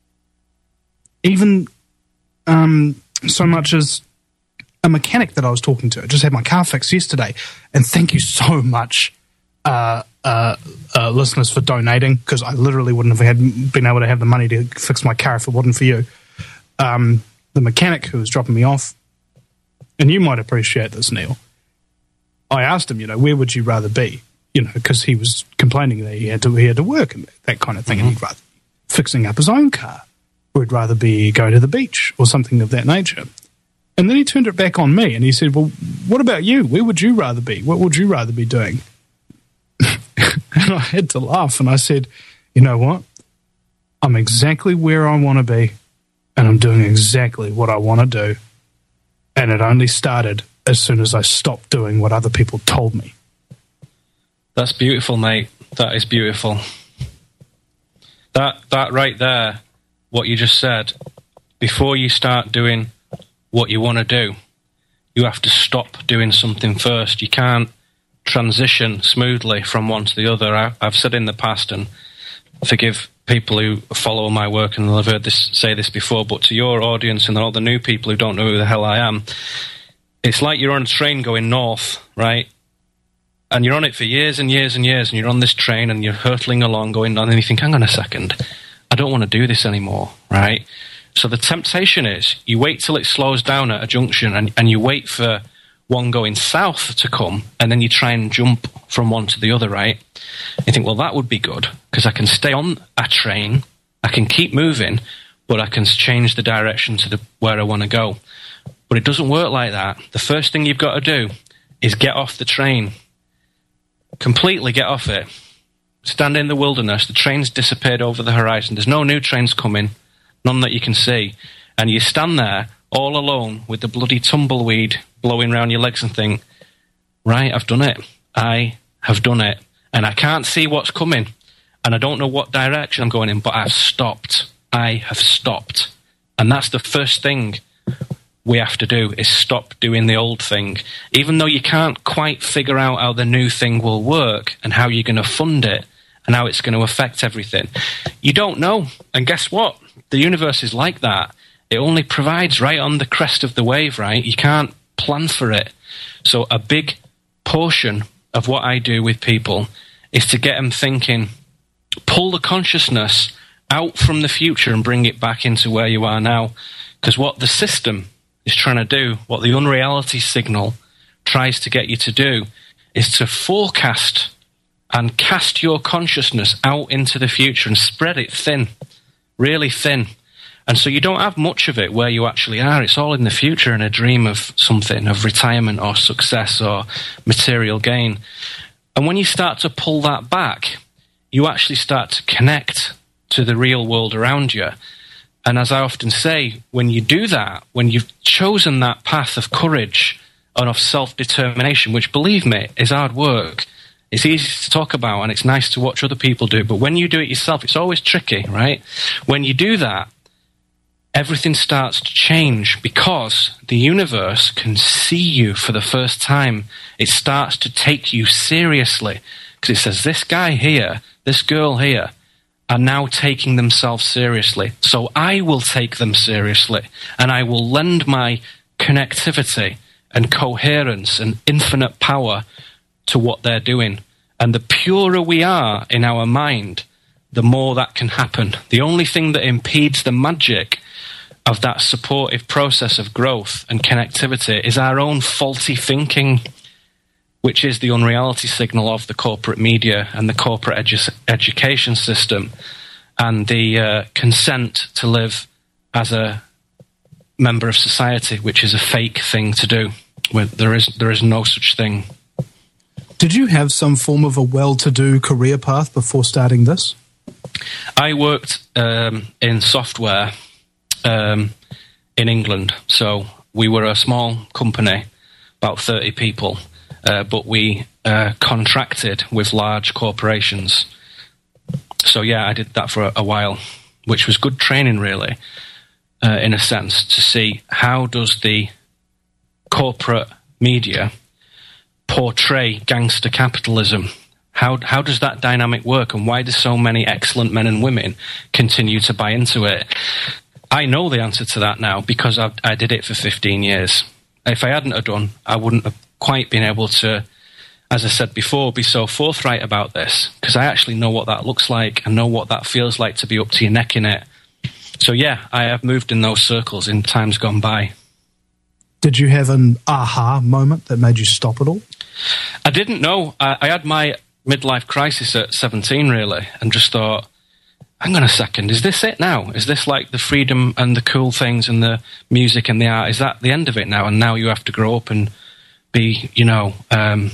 Even um, so much as a mechanic that I was talking to. I just had my car fixed yesterday. And thank you so much, uh, uh, uh, listeners, for donating, because I literally wouldn't have had, been able to have the money to fix my car if it wasn't for you. Um, the mechanic who was dropping me off, and you might appreciate this, Neil, I asked him, you know, where would you rather be? You know, because he was complaining that he had to he had to work and that kind of thing, mm-hmm. and he'd rather be fixing up his own car, or he'd rather be going to the beach or something of that nature. And then he turned it back on me and he said, well, what about you? Where would you rather be? What would you rather be doing? And I had to laugh, and I said, you know what? I'm exactly where I want to be. And I'm doing exactly what I want to do. And it only started as soon as I stopped doing what other people told me. That's beautiful, mate. That is beautiful. That that right there, what you just said, before you start doing what you want to do, you have to stop doing something first. You can't transition smoothly from one to the other. I, I've said in the past, and forgive people who follow my work and have heard this say this before, but to your audience and all the new people who don't know who the hell I am, it's like you're on a train going north, right? And you're on it for years and years and years, and you're on this train and you're hurtling along going on, and you think, hang on a second, I don't want to do this anymore, right? So the temptation is you wait till it slows down at a junction, and, and you wait for one going south to come, and then you try and jump from one to the other, right? You think, well, that would be good, because I can stay on a train, I can keep moving, but I can change the direction to the, where I want to go. But it doesn't work like that. The first thing you've got to do is get off the train. Completely get off it. Stand in the wilderness. The train's disappeared over the horizon. There's no new trains coming, none that you can see. And you stand there all alone with the bloody tumbleweed blowing around your legs and think, right, I've done it. I have done it. And I can't see what's coming. And I don't know what direction I'm going in, but I've stopped. I have stopped. And that's the first thing we have to do, is stop doing the old thing. Even though you can't quite figure out how the new thing will work and how you're going to fund it and how it's going to affect everything. You don't know. And guess what? The universe is like that. It only provides right on the crest of the wave, right? You can't plan for it. So a big portion of what I do with people is to get them thinking, pull the consciousness out from the future and bring it back into where you are now. Because what the system is trying to do, what the unreality signal tries to get you to do, is to forecast and cast your consciousness out into the future and spread it thin, really thin. And so you don't have much of it where you actually are. It's all in the future in a dream of something, of retirement or success or material gain. And when you start to pull that back, you actually start to connect to the real world around you. And as I often say, when you do that, when you've chosen that path of courage and of self-determination, which, believe me, is hard work, it's easy to talk about and it's nice to watch other people do, but when you do it yourself, it's always tricky, right? When you do that, everything starts to change because the universe can see you for the first time. It starts to take you seriously because it says, this guy here, this girl here, are now taking themselves seriously. So I will take them seriously, and I will lend my connectivity and coherence and infinite power to what they're doing. And the purer we are in our mind, the more that can happen. The only thing that impedes the magic of that supportive process of growth and connectivity is our own faulty thinking, which is the unreality signal of the corporate media and the corporate edu- education system, and the uh, consent to live as a member of society, which is a fake thing to do. Where there is there is no such thing. Did you have some form of a well-to-do career path before starting this? I worked um, in software um, in England, so we were a small company, about thirty people. Uh, but we uh, contracted with large corporations. So, yeah, I did that for a, a while, which was good training, really, uh, in a sense, to see how does the corporate media portray gangster capitalism. How, how does that dynamic work, and why do so many excellent men and women continue to buy into it? I know the answer to that now because I've, I did it for fifteen years. If I hadn't have done, I wouldn't have quite been able to, as I said before, be so forthright about this, because I actually know what that looks like and know what that feels like to be up to your neck in it. So yeah, I have moved in those circles in times gone by. Did you have an aha moment that made you stop it all? I didn't know. I, I had my midlife crisis at seventeen, really, and just thought, hang on a second, is this it now? Is this like the freedom and the cool things and the music and the art? Is that the end of it now? And now you have to grow up and be, you know, um,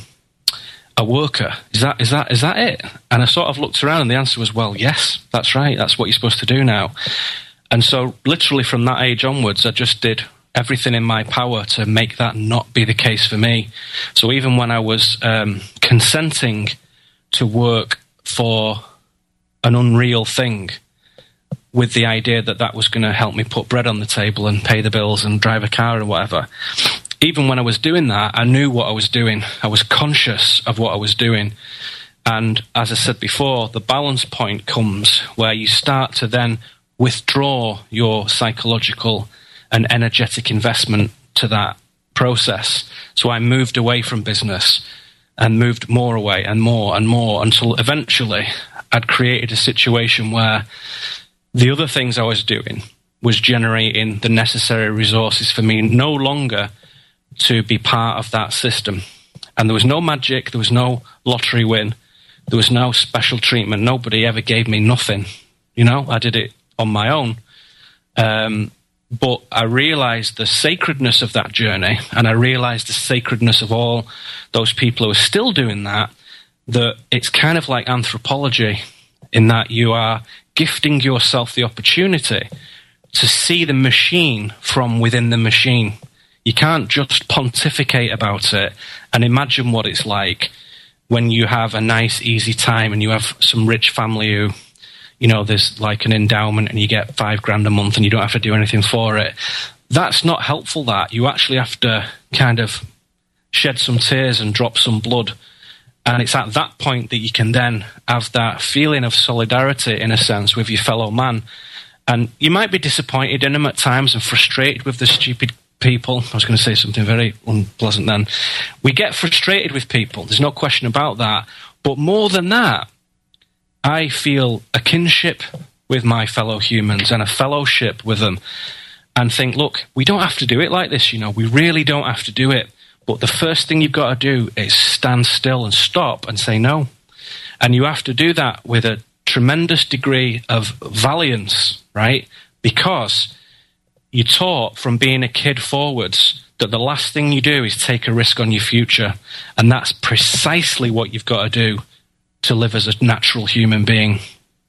a worker. Is that is that is that it? And I sort of looked around, and the answer was, well, yes, that's right. That's what you're supposed to do now. And so, literally from that age onwards, I just did everything in my power to make that not be the case for me. So even when I was um, consenting to work for an unreal thing, with the idea that that was going to help me put bread on the table and pay the bills and drive a car or whatever. Even when I was doing that, I knew what I was doing. I was conscious of what I was doing. And as I said before, the balance point comes where you start to then withdraw your psychological and energetic investment to that process. So I moved away from business and moved more away and more and more until eventually I'd created a situation where the other things I was doing was generating the necessary resources for me no longer to be part of that system. And there was no magic, there was no lottery win, there was no special treatment. Nobody ever gave me nothing. You know, I did it on my own. Um, but I realized the sacredness of that journey, and I realized the sacredness of all those people who are still doing that, that it's kind of like anthropology in that you are gifting yourself the opportunity to see the machine from within the machine. You can't just pontificate about it and imagine what it's like when you have a nice, easy time and you have some rich family who, you know, there's like an endowment and you get five grand a month and you don't have to do anything for it. That's not helpful, that. You actually have to kind of shed some tears and drop some blood. And it's at that point that you can then have that feeling of solidarity, in a sense, with your fellow man. And you might be disappointed in them at times and frustrated with the stupid people. I was going to say something very unpleasant then. We get frustrated with people. There's no question about that. But more than that, I feel a kinship with my fellow humans and a fellowship with them. and think, look, we don't have to do it like this, you know, we really don't have to do it. But the first thing you've got to do is stand still and stop and say no. And you have to do that with a tremendous degree of valiance, right? Because you're taught from being a kid forwards that the last thing you do is take a risk on your future. And that's precisely what you've got to do to live as a natural human being.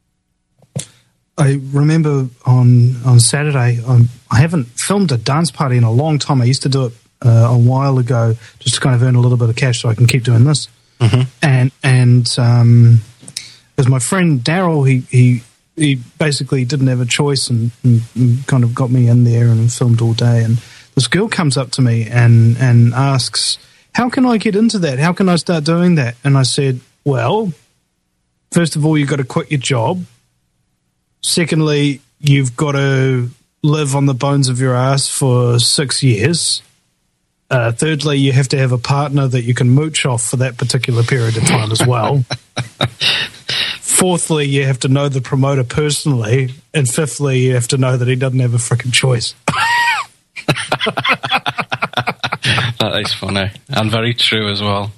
I remember on on Saturday, um, I haven't filmed a dance party in a long time. I used to do it uh, a while ago just to kind of earn a little bit of cash so I can keep doing this. Mm-hmm. And and um, because my friend Daryl, he, he he basically didn't have a choice and, and, and kind of got me in there and filmed all day. And this girl comes up to me and, and asks, how can I get into that? How can I start doing that? And I said, well, first of all, you've got to quit your job. Secondly, you've got to live on the bones of your ass for six years. Uh, thirdly, you have to have a partner that you can mooch off for that particular period of time as well. Fourthly, you have to know the promoter personally. And fifthly, you have to know that he doesn't have a freaking choice. That is funny and very true as well.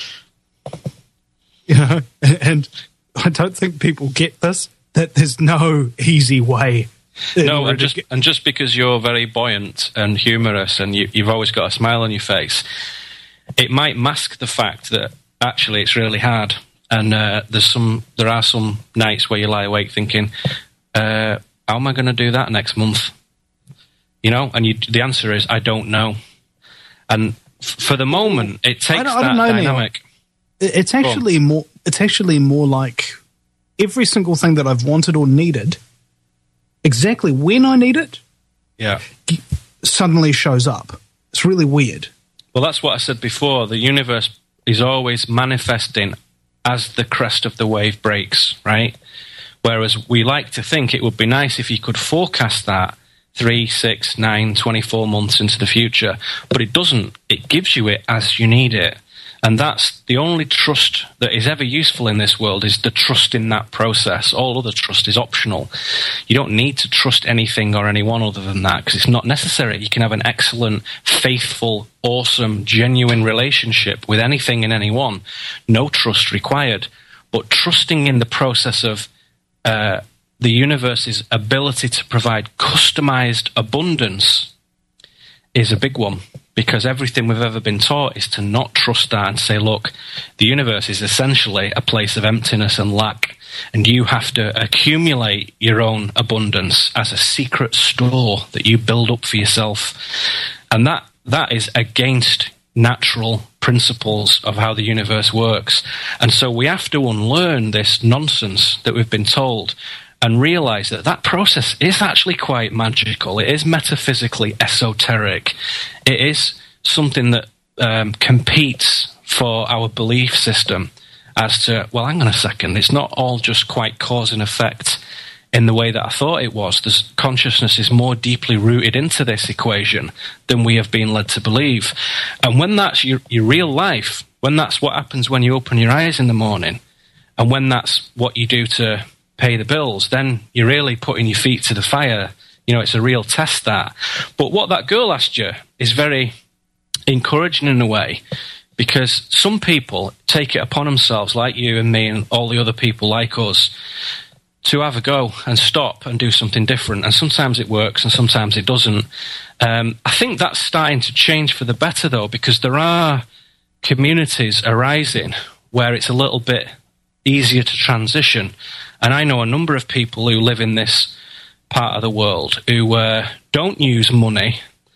You know, and I don't think people get this, that there's no easy way. No, and just, and just because you're very buoyant and humorous and you, you've always got a smile on your face, it might mask the fact that actually it's really hard. And uh, there's some, there are some nights where you lie awake thinking, uh, how am I going to do that next month? You know, and you, the answer is, I don't know. And f- for the moment, it takes I don't, that I don't know, dynamic. Neil. It's actually more. It's actually more like every single thing that I've wanted or needed, exactly when I need it, yeah, suddenly shows up. It's really weird. Well, that's what I said before. The universe is always manifesting as the crest of the wave breaks, right? Whereas we like to think it would be nice if you could forecast that three, six, nine, twenty-four months into the future, but it doesn't. It gives you it as you need it. And that's the only trust that is ever useful in this world, is the trust in that process. All other trust is optional. You don't need to trust anything or anyone other than that, because it's not necessary. You can have an excellent, faithful, awesome, genuine relationship with anything and anyone. No trust required. But trusting in the process of uh, the universe's ability to provide customized abundance is a big one. Because everything we've ever been taught is to not trust that and say, look, the universe is essentially a place of emptiness and lack, and you have to accumulate your own abundance as a secret store that you build up for yourself. And that that is against natural principles of how the universe works. And so we have to unlearn this nonsense that we've been told and realize that that process is actually quite magical. It is metaphysically esoteric. It is something that um, competes for our belief system as to, well, hang on a second, it's not all just quite cause and effect in the way that I thought it was. This consciousness is more deeply rooted into this equation than we have been led to believe. And when that's your, your real life, when that's what happens when you open your eyes in the morning, and when that's what you do to pay the bills, then you're really putting your feet to the fire. You know, it's a real test, that. But what that girl asked you is very encouraging in a way, because some people take it upon themselves, like you and me and all the other people like us, to have a go and stop and do something different. And sometimes it works and sometimes it doesn't. Um, I think that's starting to change for the better, though, because there are communities arising where it's a little bit easier to transition. And I know a number of people who live in this part of the world who uh, don't use money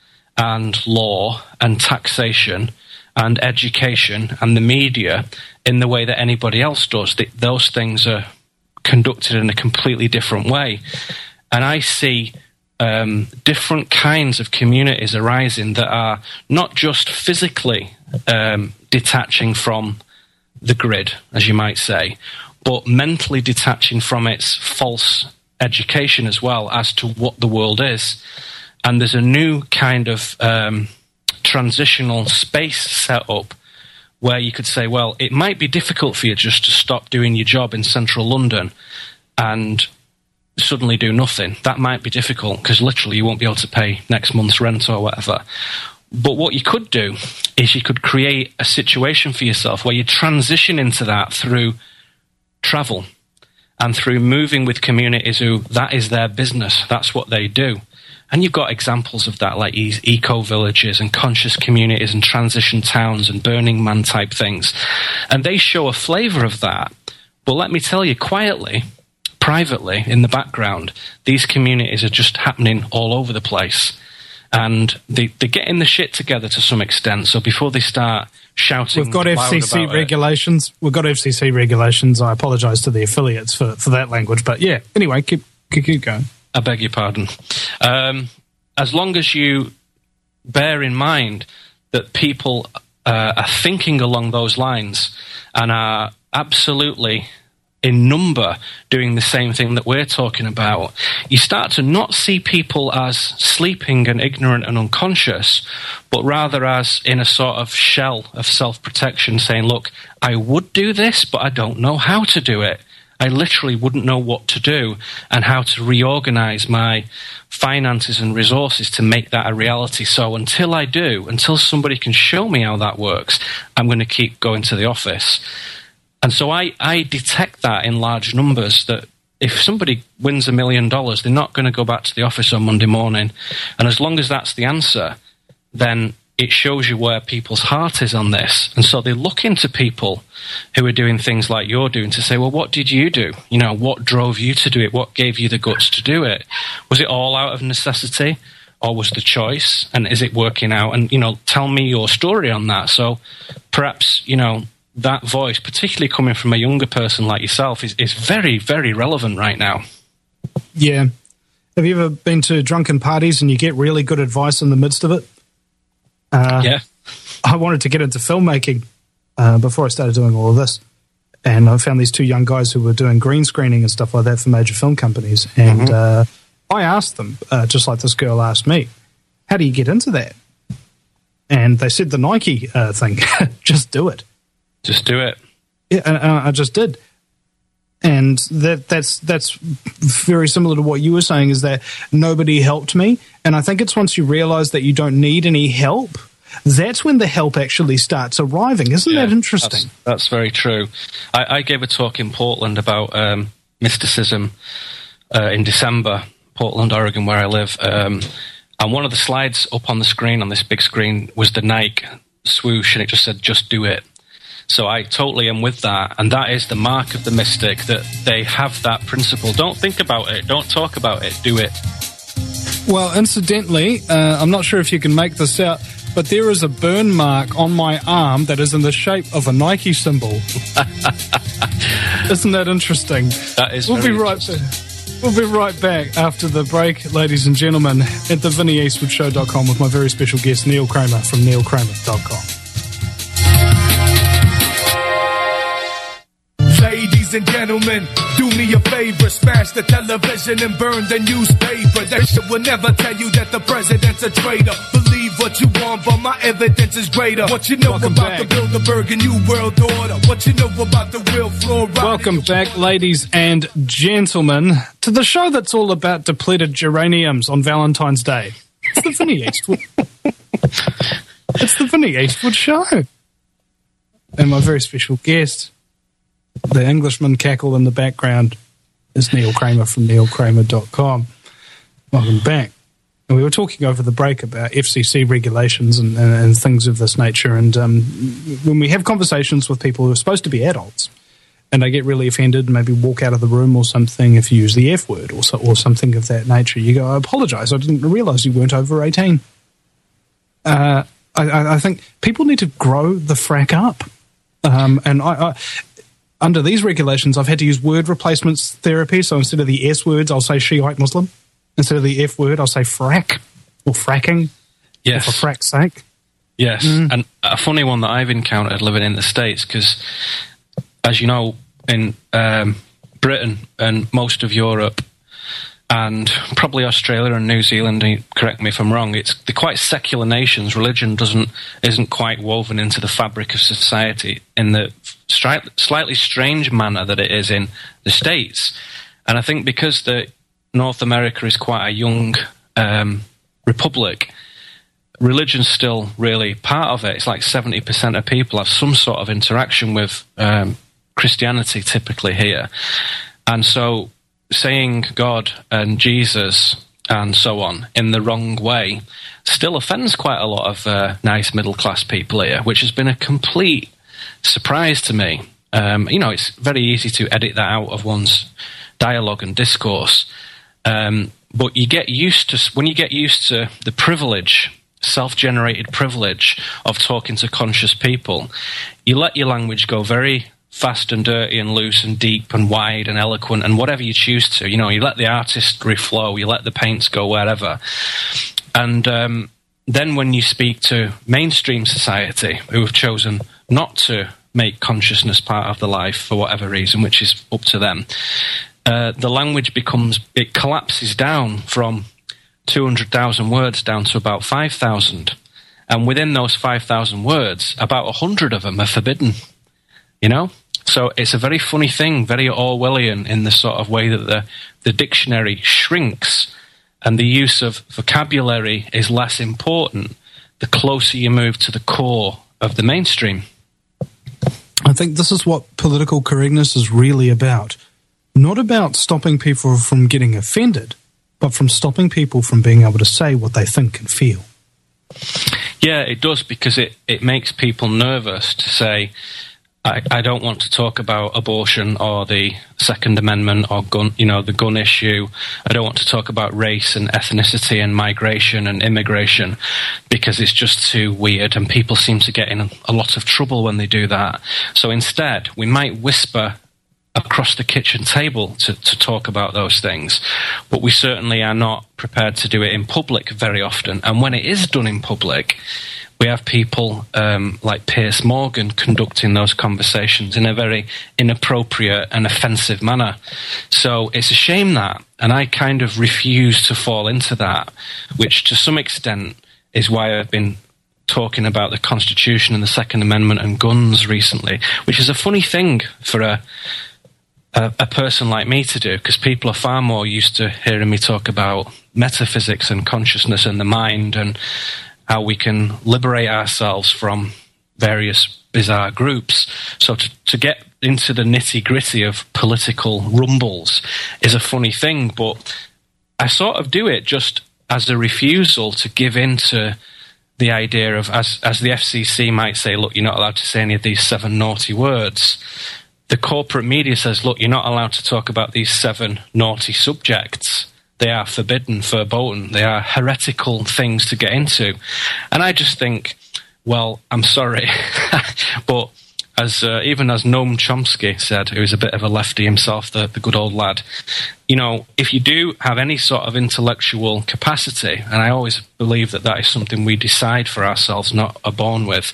and law and taxation and education and the media in the way that anybody else does. Those things are conducted in a completely different way. And I see um, different kinds of communities arising that are not just physically um, detaching from the grid, as you might say, but mentally detaching from its false education as well as to what the world is. And there's a new kind of um, transitional space set up where you could say, well, it might be difficult for you just to stop doing your job in central London and suddenly do nothing. That might be difficult because literally you won't be able to pay next month's rent or whatever. But what you could do is you could create a situation for yourself where you transition into that through travel and through moving with communities who that is their business. That's what they do. And you've got examples of that, like eco-villages and conscious communities and transition towns and Burning Man type things. And they show a flavour of that. But let me tell you, quietly, privately, in the background, these communities are just happening all over the place. And they, they're getting the shit together to some extent. So before they start shouting, we've got F C C regulations. It. We've got F C C regulations. I apologise to the affiliates for, for that language. But yeah, anyway, keep, keep, keep going. I beg your pardon. Um, as long as you bear in mind that people uh, are thinking along those lines and are absolutely in number doing the same thing that we're talking about, you start to not see people as sleeping and ignorant and unconscious, but rather as in a sort of shell of self-protection, saying, look, I would do this, but I don't know how to do it. I literally wouldn't know what to do and how to reorganize my finances and resources to make that a reality. So until I do, until somebody can show me how that works, I'm going to keep going to the office. And so I, I detect that in large numbers, that if somebody wins a million dollars, they're not going to go back to the office on Monday morning. And as long as that's the answer, then it shows you where people's heart is on this. And so they look into people who are doing things like you're doing to say, well, what did you do? You know, what drove you to do it? What gave you the guts to do it? Was it all out of necessity, or was the choice? And is it working out? And, you know, tell me your story on that. So perhaps, you know, that voice, particularly coming from a younger person like yourself, is, is very, very relevant right now. Yeah. Have you ever been to drunken parties and you get really good advice in the midst of it? Uh, yeah. I wanted to get into filmmaking uh, before I started doing all of this. And I found these two young guys who were doing green screening and stuff like that for major film companies. And mm-hmm. uh, I asked them, uh, just like this girl asked me, how do you get into that? And they said the Nike uh, thing, just do it. Just do it. Yeah, and uh, I just did. And that that's that's very similar to what you were saying, is that nobody helped me. And I think it's once you realize that you don't need any help, that's when the help actually starts arriving. Isn't yeah, that interesting? That's, that's very true. I, I gave a talk in Portland about um, mysticism uh, in December, Portland, Oregon, where I live. Um, and one of the slides up on the screen, on this big screen, was the Nike swoosh, and it just said, just do it. So I totally am with that, and that is the mark of the mystic, that they have that principle. Don't think about it, don't talk about it, do it. Well, incidentally, uh, I'm not sure if you can make this out, but there is a burn mark on my arm that is in the shape of a Nike symbol. Isn't that interesting? That is we'll very be right back. We'll be right back after the break, ladies and gentlemen, at the Vinny Eastwood Show dot com with my very special guest, Neil Kramer from Neil Kramer dot com. Ladies and gentlemen, do me a favor, smash the television and burn the newspaper. That shit will never tell you that the president's a traitor. Believe what you want, but my evidence is greater. What you know Welcome about back. the Bilderberg and New World Order? What you know about the real fluoride? Welcome back, ladies and gentlemen, to the show that's all about depleted geraniums on Valentine's Day. It's the Vinny Eastwood. It's the Vinny Eastwood Show. And my very special guest, the Englishman cackle in the background, is Neil Kramer from Neil Kramer dot com. Welcome back. And we were talking over the break about F C C regulations and, and, and things of this nature. And um, when we have conversations with people who are supposed to be adults, and they get really offended, maybe walk out of the room or something if you use the F word or, so, or something of that nature, you go, I apologise, I didn't realise you weren't over eighteen. Uh, I, I think people need to grow the frack up. Um, and I... I Under these regulations, I've had to use word replacements therapy. So instead of the S words, I'll say Shiite Muslim. Instead of the F word, I'll say frack or fracking. Yes. Or for frack's sake. Yes. Mm. And a funny one that I've encountered living in the States, because as you know, in um, Britain and most of Europe and probably Australia and New Zealand, correct me if I'm wrong, it's they're quite secular nations. Religion doesn't isn't quite woven into the fabric of society in the stri- slightly strange manner that it is in the States. And I think because the North America is quite a young um, republic, religion's still really part of it. It's like seventy percent of people have some sort of interaction with um, Christianity typically here. And so saying God and Jesus and so on in the wrong way still offends quite a lot of uh, nice middle-class people here, which has been a complete surprise to me. Um, you know, it's very easy to edit that out of one's dialogue and discourse. Um, but you get used to, when you get used to the privilege, self-generated privilege of talking to conscious people, you let your language go very fast and dirty and loose and deep and wide and eloquent and whatever you choose to. You know, you let the artistry flow, you let the paints go wherever. And um, then when you speak to mainstream society, who have chosen not to make consciousness part of the life for whatever reason, which is up to them, uh, the language becomes, it collapses down from two hundred thousand words down to about five thousand. And within those five thousand words, about one hundred of them are forbidden, you know? So it's a very funny thing, very Orwellian in the sort of way that the, the dictionary shrinks and the use of vocabulary is less important the closer you move to the core of the mainstream. I think this is what political correctness is really about. Not about stopping people from getting offended, but from stopping people from being able to say what they think and feel. Yeah, it does, because it, it makes people nervous to say, I, I don't want to talk about abortion or the Second Amendment or gun, you know, the gun issue. I don't want to talk about race and ethnicity and migration and immigration because it's just too weird, and people seem to get in a, a lot of trouble when they do that. So instead, we might whisper across the kitchen table to, to talk about those things, but we certainly are not prepared to do it in public very often. And when it is done in public, we have people um, like Piers Morgan conducting those conversations in a very inappropriate and offensive manner. So it's a shame that, and I kind of refuse to fall into that, which to some extent is why I've been talking about the Constitution and the Second Amendment and guns recently, which is a funny thing for a A, a person like me to do, because people are far more used to hearing me talk about metaphysics and consciousness and the mind and how we can liberate ourselves from various bizarre groups. So to, to get into the nitty-gritty of political rumbles is a funny thing, but I sort of do it just as a refusal to give in to the idea of, as, as the F C C might say, look, you're not allowed to say any of these seven naughty words. The corporate media says, look, you're not allowed to talk about these seven naughty subjects. They are forbidden, verboten. They are heretical things to get into. And I just think, well, I'm sorry, but as uh, even as Noam Chomsky said, who's a bit of a lefty himself, the, the good old lad, you know, if you do have any sort of intellectual capacity, and I always believe that that is something we decide for ourselves, not are born with,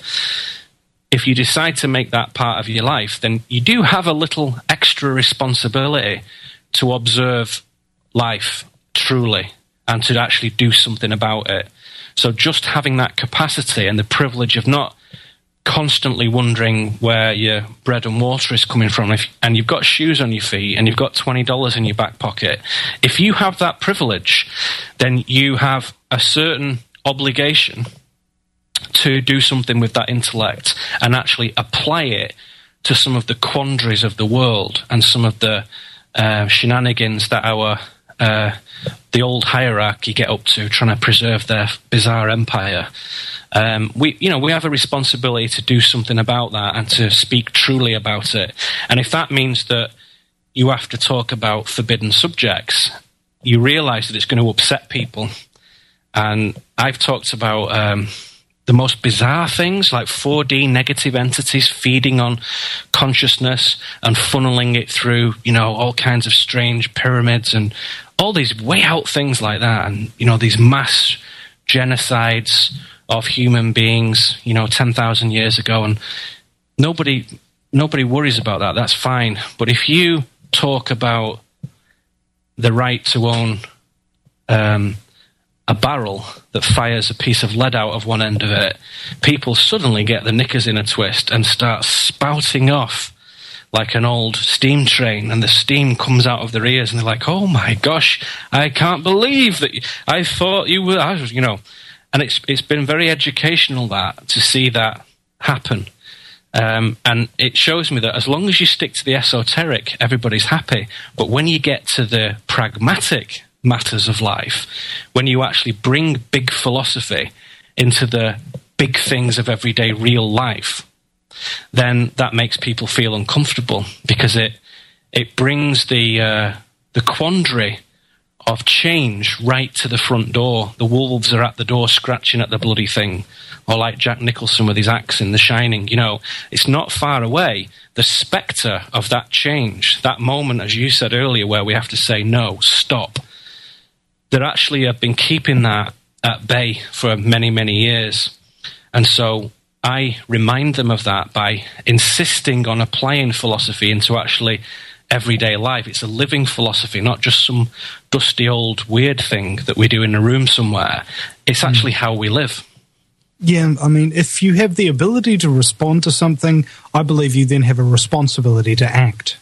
if you decide to make that part of your life, then you do have a little extra responsibility to observe life truly and to actually do something about it. So just having that capacity and the privilege of not constantly wondering where your bread and water is coming from, if, and you've got shoes on your feet and you've got twenty dollars in your back pocket, if you have that privilege, then you have a certain obligation to do something with that intellect and actually apply it to some of the quandaries of the world and some of the uh, shenanigans that our uh, the old hierarchy get up to, trying to preserve their bizarre empire. Um, we, you know, we have a responsibility to do something about that and to speak truly about it. And if that means that you have to talk about forbidden subjects, you realise that it's going to upset people. And I've talked about um, the most bizarre things, like four D negative entities feeding on consciousness and funneling it through, you know, all kinds of strange pyramids and all these way out things like that. And, you know, these mass genocides of human beings, you know, ten thousand years ago. And nobody, nobody worries about that. That's fine. But if you talk about the right to own um, a barrel that fires a piece of lead out of one end of it, people suddenly get the knickers in a twist and start spouting off like an old steam train, and the steam comes out of their ears, and they're like, "Oh my gosh, I can't believe that! You, I thought you were," I was, you know. And it's it's been very educational that to see that happen, um, and it shows me that as long as you stick to the esoteric, everybody's happy. But when you get to the pragmatic matters of life, when you actually bring big philosophy into the big things of everyday real life, then that makes people feel uncomfortable, because it it brings the uh, the quandary of change right to the front door. The wolves are at the door scratching at the bloody thing, or like Jack Nicholson with his axe in The Shining. You know, it's not far away. The spectre of that change, that moment, as you said earlier, where we have to say no, stop. They actually have been keeping that at bay for many, many years. And so I remind them of that by insisting on applying philosophy into actually everyday life. It's a living philosophy, not just some dusty old weird thing that we do in a room somewhere. It's actually mm. how we live. Yeah, I mean, if you have the ability to respond to something, I believe you then have a responsibility to act.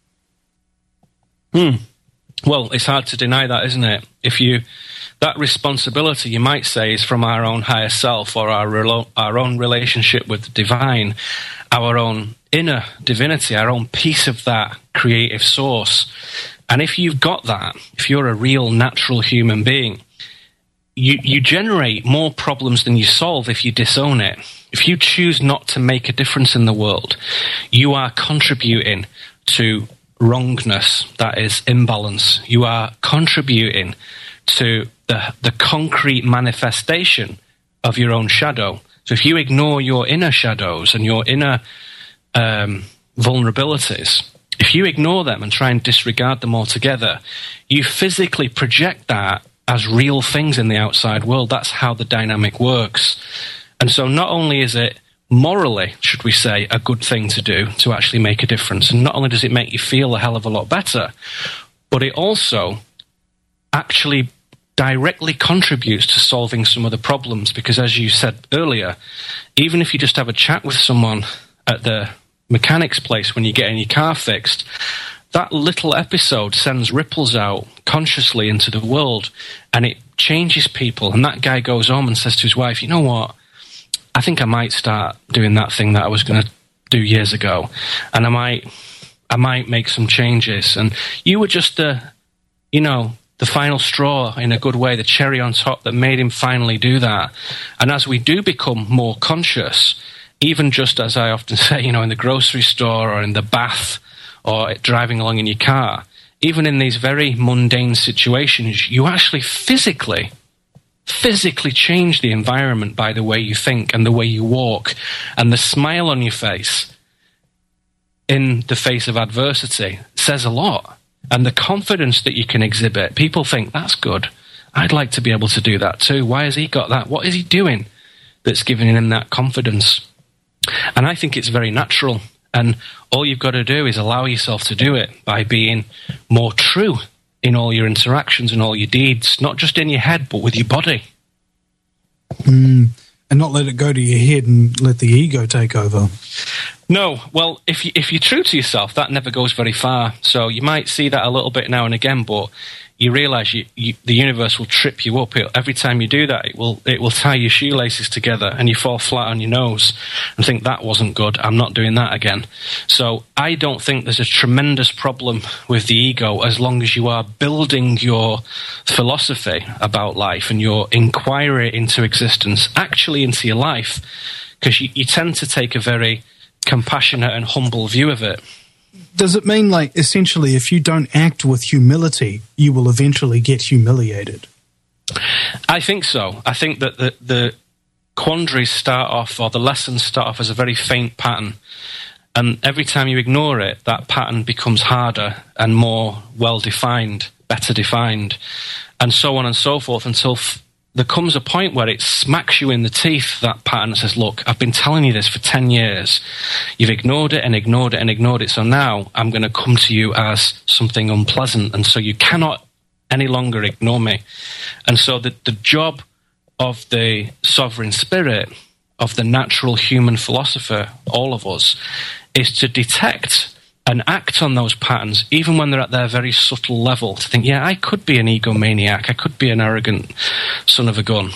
Hmm. Well, it's hard to deny that, isn't it? If you, that responsibility, you might say, is from our own higher self, or our relo- our own relationship with the divine, our own inner divinity, our own piece of that creative source. And if you've got that, if you're a real natural human being, you, you generate more problems than you solve if you disown it. If you choose not to make a difference in the world, you are contributing to wrongness, that is imbalance. You are contributing to the, the concrete manifestation of your own shadow. So if you ignore your inner shadows and your inner um, vulnerabilities, if you ignore them and try and disregard them altogether, you physically project that as real things in the outside world. That's how the dynamic works. And so not only is it morally, should we say, a good thing to do to actually make a difference, and not only does it make you feel a hell of a lot better, but it also actually directly contributes to solving some of the problems. Because as you said earlier, even if you just have a chat with someone at the mechanic's place when you're getting your car fixed, that little episode sends ripples out consciously into the world, and it changes people. And that guy goes home and says to his wife, you know what, I think I might start doing that thing that I was going to do years ago, and I might I might make some changes. And you were just the, you know, the final straw, in a good way, the cherry on top that made him finally do that. And as we do become more conscious, even just as I often say, you know, in the grocery store or in the bath or driving along in your car, even in these very mundane situations, you actually physically, physically change the environment by the way you think and the way you walk, and the smile on your face in the face of adversity says a lot. And the confidence that you can exhibit, people think, that's good. I'd like to be able to do that too. Why has he got that? What is he doing that's giving him that confidence? And I think it's very natural. And all you've got to do is allow yourself to do it by being more true in all your interactions and all your deeds, not just in your head, but with your body. Mm, and not let it go to your head and let the ego take over. No, well, if, you, if you're true to yourself, that never goes very far. So you might see that a little bit now and again, but you realise you, you, the universe will trip you up. It, every time you do that, it will it will tie your shoelaces together and you fall flat on your nose and think, that wasn't good, I'm not doing that again. So I don't think there's a tremendous problem with the ego as long as you are building your philosophy about life and your inquiry into existence actually into your life, because you, you tend to take a very compassionate and humble view of it. Does it mean, like, essentially, if you don't act with humility, you will eventually get humiliated? I think so. I think that the, the quandaries start off, or the lessons start off as a very faint pattern. And every time you ignore it, that pattern becomes harder and more well-defined, better defined, and so on and so forth, until f- there comes a point where it smacks you in the teeth, that pattern, and says, look, I've been telling you this for ten years. You've ignored it and ignored it and ignored it, so now I'm going to come to you as something unpleasant, and so you cannot any longer ignore me. And so the, the job of the sovereign spirit, of the natural human philosopher, all of us, is to detect and act on those patterns, even when they're at their very subtle level, to think, yeah, I could be an egomaniac, I could be an arrogant son of a gun.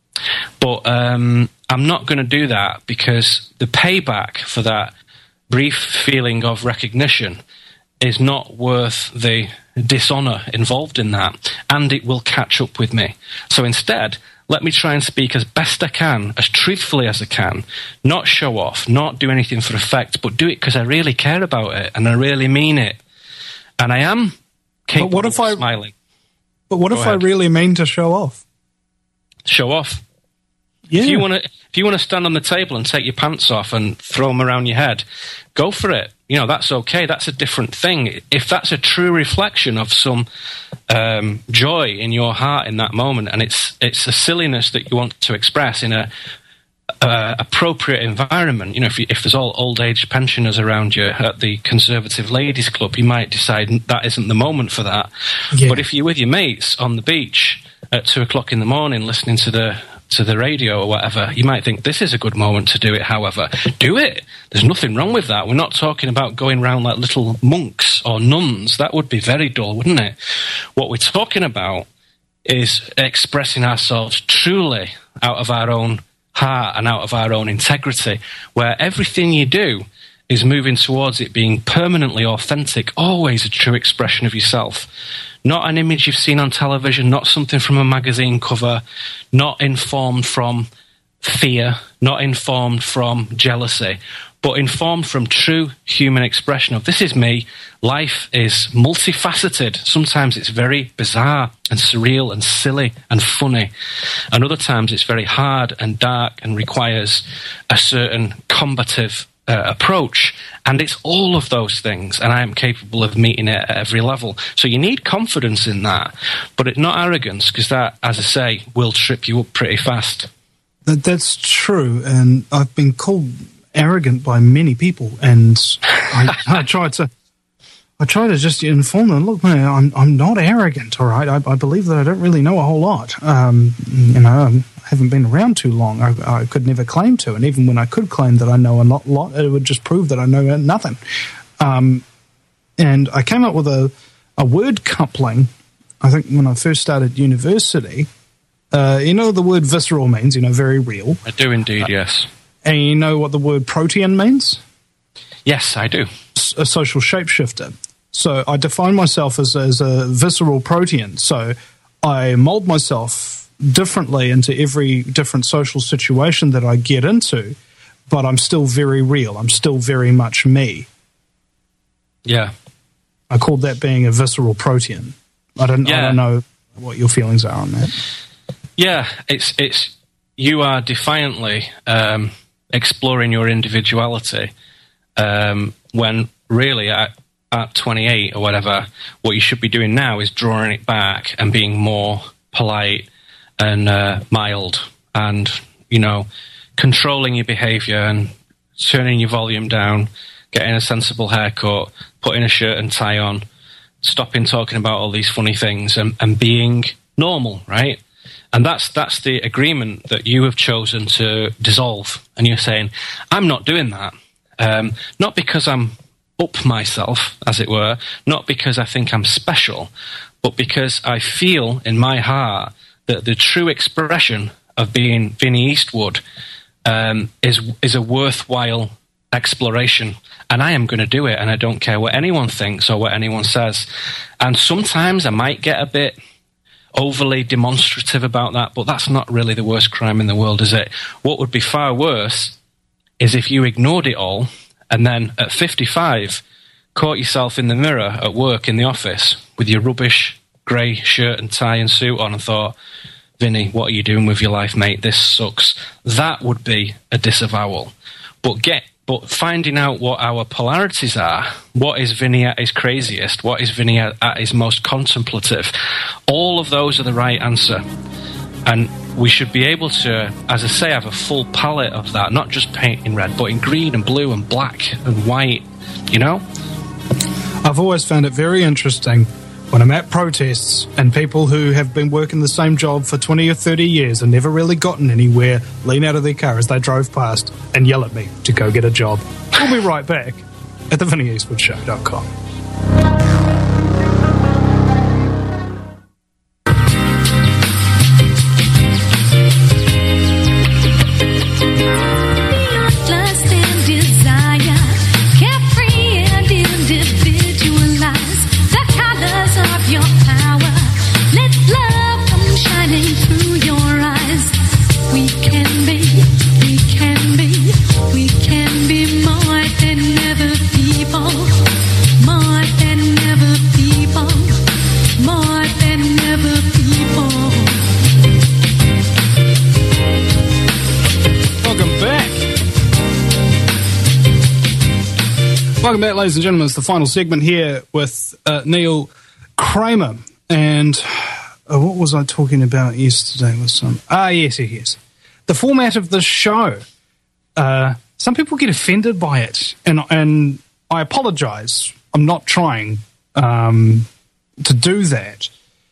But um, I'm not going to do that, because the payback for that brief feeling of recognition is not worth the dishonour involved in that, and it will catch up with me. So instead, let me try and speak as best I can, as truthfully as I can, not show off, not do anything for effect, but do it because I really care about it, and I really mean it. And I am capable but what if of I, smiling. But what Go if ahead. I really mean to show off? Show off. Yeah. If you want to, if you want to stand on the table and take your pants off and throw them around your head, go for it. You know, that's okay. That's a different thing. If that's a true reflection of some um, joy in your heart in that moment, and it's it's a silliness that you want to express in a uh, appropriate environment. You know, if you, if there's all old age pensioners around you at the Conservative Ladies Club, you might decide that isn't the moment for that. Yeah. But if you're with your mates on the beach at two o'clock in the morning, listening to the to the radio or whatever, you might think this is a good moment to do it. However, do it. There's nothing wrong with that. We're not talking about going around like little monks or nuns. That would be very dull, wouldn't it? What we're talking about is expressing ourselves truly out of our own heart and out of our own integrity, where everything you do is moving towards it being permanently authentic, always a true expression of yourself. Not an image you've seen on television, not something from a magazine cover, not informed from fear, not informed from jealousy, but informed from true human expression of, this is me, life is multifaceted. Sometimes it's very bizarre and surreal and silly and funny, and other times it's very hard and dark and requires a certain combative Uh, approach, and it's all of those things, and I am capable of meeting it at every level. So you need confidence in that, but it, not arrogance, because that, as I say, will trip you up pretty fast. That, that's true, and I've been called arrogant by many people, and I, I try to, I try to just inform them. Look, man, I'm I'm not arrogant, all right. I, I believe that I don't really know a whole lot. Um, you know, I haven't been around too long. I, I could never claim to, and even when I could claim that I know a lot, lot it would just prove that I know nothing. Um, and I came up with a a word coupling. I think when I first started university. Uh, you know what the word visceral means? You know, very real. I do indeed, uh, yes. And you know what the word protean means? Yes, I do. A social shapeshifter. So I define myself as, as a visceral protean. So I mold myself differently into every different social situation that I get into, but I'm still very real. I'm still very much me. Yeah. I called that being a visceral protean. I don't, yeah. I don't know what your feelings are on that. Yeah, it's it's you are defiantly um, exploring your individuality um, when really at, at twenty-eight or whatever, what you should be doing now is drawing it back and being more polite and uh, mild and, you know, controlling your behaviour and turning your volume down, getting a sensible haircut, putting a shirt and tie on, stopping talking about all these funny things and, and being normal, right? And that's that's the agreement that you have chosen to dissolve. And you're saying, I'm not doing that. Um, not because I'm up myself, as it were, not because I think I'm special, but because I feel in my heart that the true expression of being Vinnie Eastwood um, is is a worthwhile exploration. And I am going to do it, and I don't care what anyone thinks or what anyone says. And sometimes I might get a bit overly demonstrative about that, but that's not really the worst crime in the world, is it? What would be far worse is if you ignored it all and then at fifty-five caught yourself in the mirror at work in the office with your rubbish grey shirt and tie and suit on and thought, Vinny, what are you doing with your life, mate? This sucks. That would be a disavowal. But get But finding out what our polarities are, what is Vinny at his craziest, what is Vinny at, at his most contemplative, all of those are the right answer. And we should be able to, as I say, have a full palette of that, not just paint in red, but in green and blue and black and white, you know? I've always found it very interesting when I'm at protests and people who have been working the same job for twenty or thirty years and never really gotten anywhere lean out of their car as they drove past and yell at me to go get a job. We'll be right back. at the vinnie eastwood show dot com. Welcome back, ladies and gentlemen. It's the final segment here with uh, Neil Kramer. And uh, what was I talking about yesterday with some... Ah, yes, yes. The format of this show. Uh, some people get offended by it. And, and I apologise. I'm not trying um, to do that.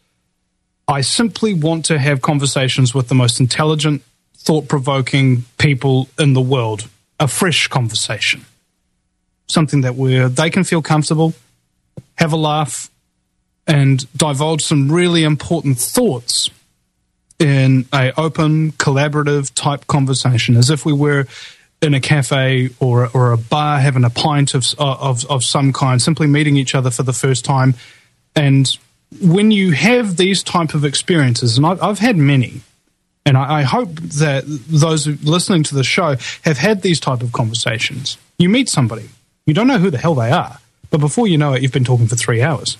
I simply want to have conversations with the most intelligent, thought-provoking people in the world. A fresh conversation. Something that where they can feel comfortable, have a laugh, and divulge some really important thoughts in a open, collaborative type conversation, as if we were in a cafe or or a bar having a pint of of of some kind, simply meeting each other for the first time. And when you have these type of experiences, and I've, I've had many, and I, I hope that those listening to the show have had these type of conversations. You meet somebody. You don't know who the hell they are, but before you know it, you've been talking for three hours.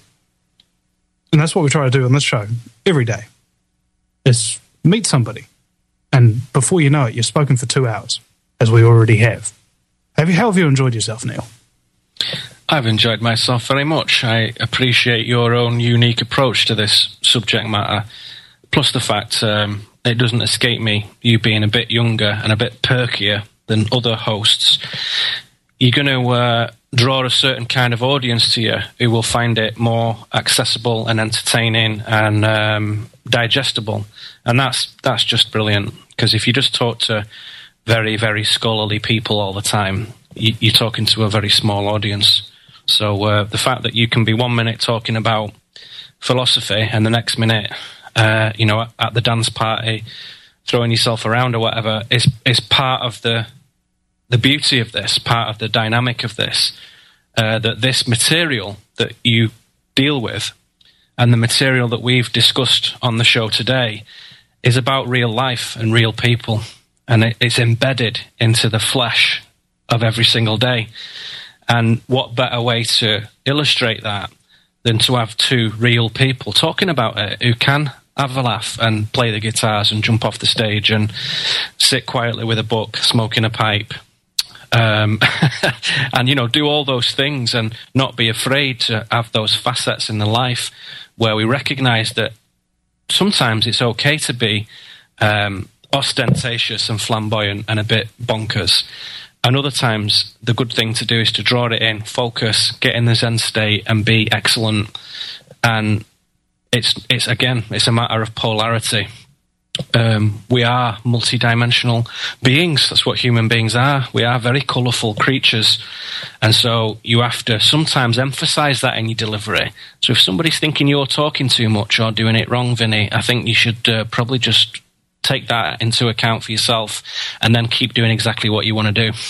And that's what we try to do on this show every day, is meet somebody. And before you know it, you've spoken for two hours, as we already have. Have you, how have you enjoyed yourself, Neil? I've enjoyed myself very much. I appreciate your own unique approach to this subject matter, plus the fact um, it doesn't escape me, you being a bit younger and a bit perkier than other hosts. You're going to uh, draw a certain kind of audience to you who will find it more accessible and entertaining and um, digestible. And that's that's just brilliant, because if you just talk to very, very scholarly people all the time, you, you're talking to a very small audience. So uh, the fact that you can be one minute talking about philosophy and the next minute, uh, you know, at the dance party, throwing yourself around or whatever, is is part of the... the beauty of this, part of the dynamic of this, uh, that this material that you deal with and the material that we've discussed on the show today is about real life and real people, and it, it's embedded into the flesh of every single day. And what better way to illustrate that than to have two real people talking about it who can have a laugh and play the guitars and jump off the stage and sit quietly with a book, smoking a pipe, Um, and, you know, do all those things and not be afraid to have those facets in the life where we recognize that sometimes it's okay to be um, ostentatious and flamboyant and a bit bonkers. And other times the good thing to do is to draw it in, focus, get in the Zen state and be excellent. And it's, it's again, it's a matter of polarity. Um, we are multidimensional beings. That's what human beings are. We are very colourful creatures. And so you have to sometimes emphasise that in your delivery. So if somebody's thinking you're talking too much or doing it wrong, Vinny, I think you should uh, probably just take that into account for yourself and then keep doing exactly what you want to do.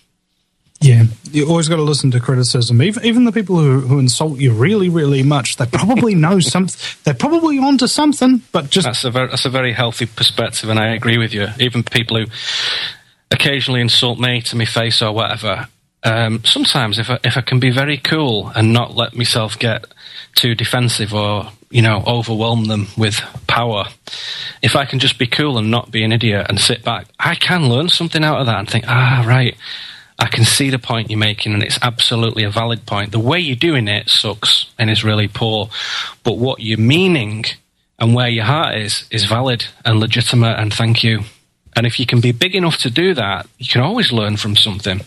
Yeah, you always got to listen to criticism. Even even the people who, who insult you really, really much, they probably know something. They're probably onto something, but just that's a very that's a very healthy perspective, and I agree with you. Even people who occasionally insult me to my face or whatever. Um, sometimes, if I, if I can be very cool and not let myself get too defensive or you know overwhelm them with power, if I can just be cool and not be an idiot and sit back, I can learn something out of that and think, ah, right. I can see the point you're making, and it's absolutely a valid point. The way you're doing it sucks and is really poor, but what you're meaning and where your heart is, is valid and legitimate, and thank you. And if you can be big enough to do that, you can always learn from something.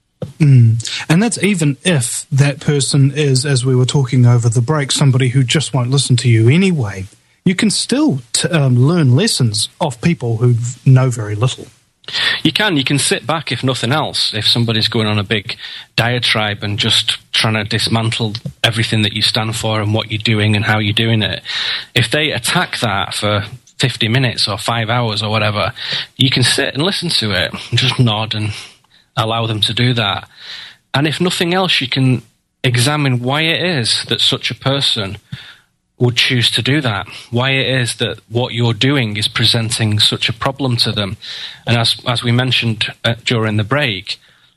Mm. And that's even if that person is, as we were talking over the break, somebody who just won't listen to you anyway. You can still t- um, learn lessons off people who know very little. You can. You can sit back, if nothing else, if somebody's going on a big diatribe and just trying to dismantle everything that you stand for and what you're doing and how you're doing it. If they attack that for fifty minutes or five hours or whatever, you can sit and listen to it and just nod and allow them to do that. And if nothing else, you can examine why it is that such a person would choose to do that, why it is that what you're doing is presenting such a problem to them. And as as we mentioned uh, during the break,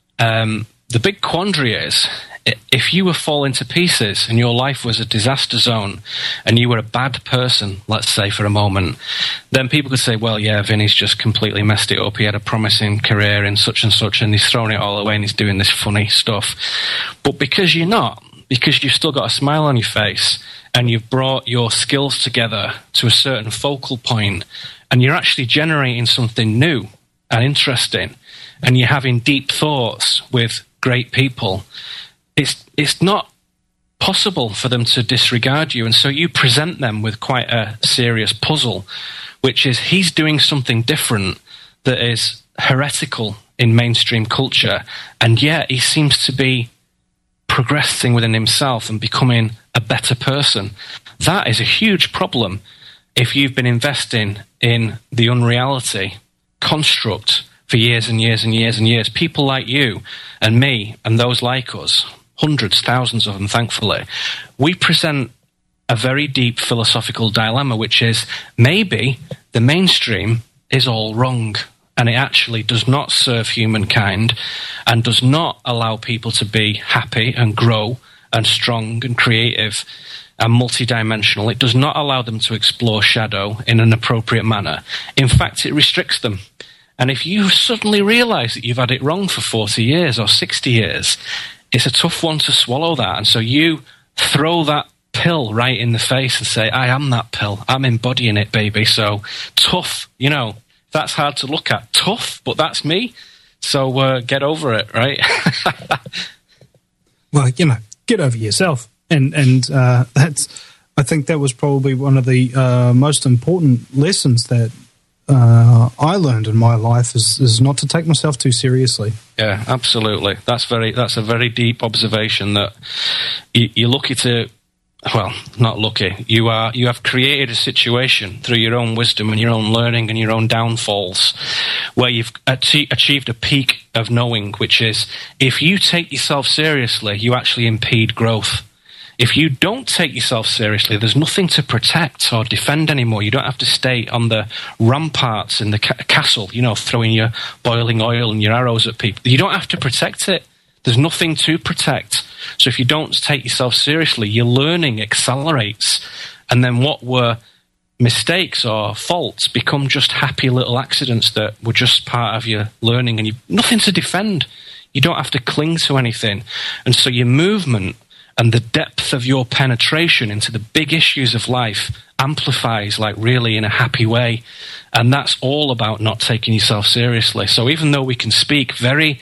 um, the big quandary is, if you were falling to pieces and your life was a disaster zone and you were a bad person, let's say for a moment, then people could say, well, yeah, Vinny's just completely messed it up. He had a promising career in such and such and he's thrown it all away and he's doing this funny stuff. But because you're not, because you've still got a smile on your face and you've brought your skills together to a certain focal point and you're actually generating something new and interesting and you're having deep thoughts with great people, it's it's not possible for them to disregard you. And so you present them with quite a serious puzzle, which is he's doing something different that is heretical in mainstream culture, and yet he seems to be progressing within himself and becoming a better person. That is a huge problem if you've been investing in the unreality construct for years and years and years and years. People like you and me and those like us, hundreds, thousands of them, thankfully, we present a very deep philosophical dilemma, which is maybe the mainstream is all wrong and it actually does not serve humankind and does not allow people to be happy and grow and strong and creative and multidimensional. It does not allow them to explore shadow in an appropriate manner. In fact, it restricts them. And if you suddenly realise that you've had it wrong for forty years or sixty years, it's a tough one to swallow that. And so you throw that pill right in the face and say, I am that pill. I'm embodying it, baby. So tough, you know, that's hard to look at. Tough, but that's me. So uh, get over it, right? Well, you know, get over yourself. And, and uh, that's, I think that was probably one of the uh, most important lessons that Uh, I learned in my life is, is not to take myself too seriously. Yeah, absolutely. That's very that's a very deep observation. That you, you're lucky to, well, not lucky. You are you have created a situation through your own wisdom and your own learning and your own downfalls, where you've ach- achieved a peak of knowing, which is if you take yourself seriously, you actually impede growth. If you don't take yourself seriously, there's nothing to protect or defend anymore. You don't have to stay on the ramparts in the ca- castle, you know, throwing your boiling oil and your arrows at people. You don't have to protect it. There's nothing to protect. So if you don't take yourself seriously, your learning accelerates. And then what were mistakes or faults become just happy little accidents that were just part of your learning, and you nothing to defend. You don't have to cling to anything. And so your movement and the depth of your penetration into the big issues of life amplifies, like, really in a happy way. And that's all about not taking yourself seriously. So even though we can speak very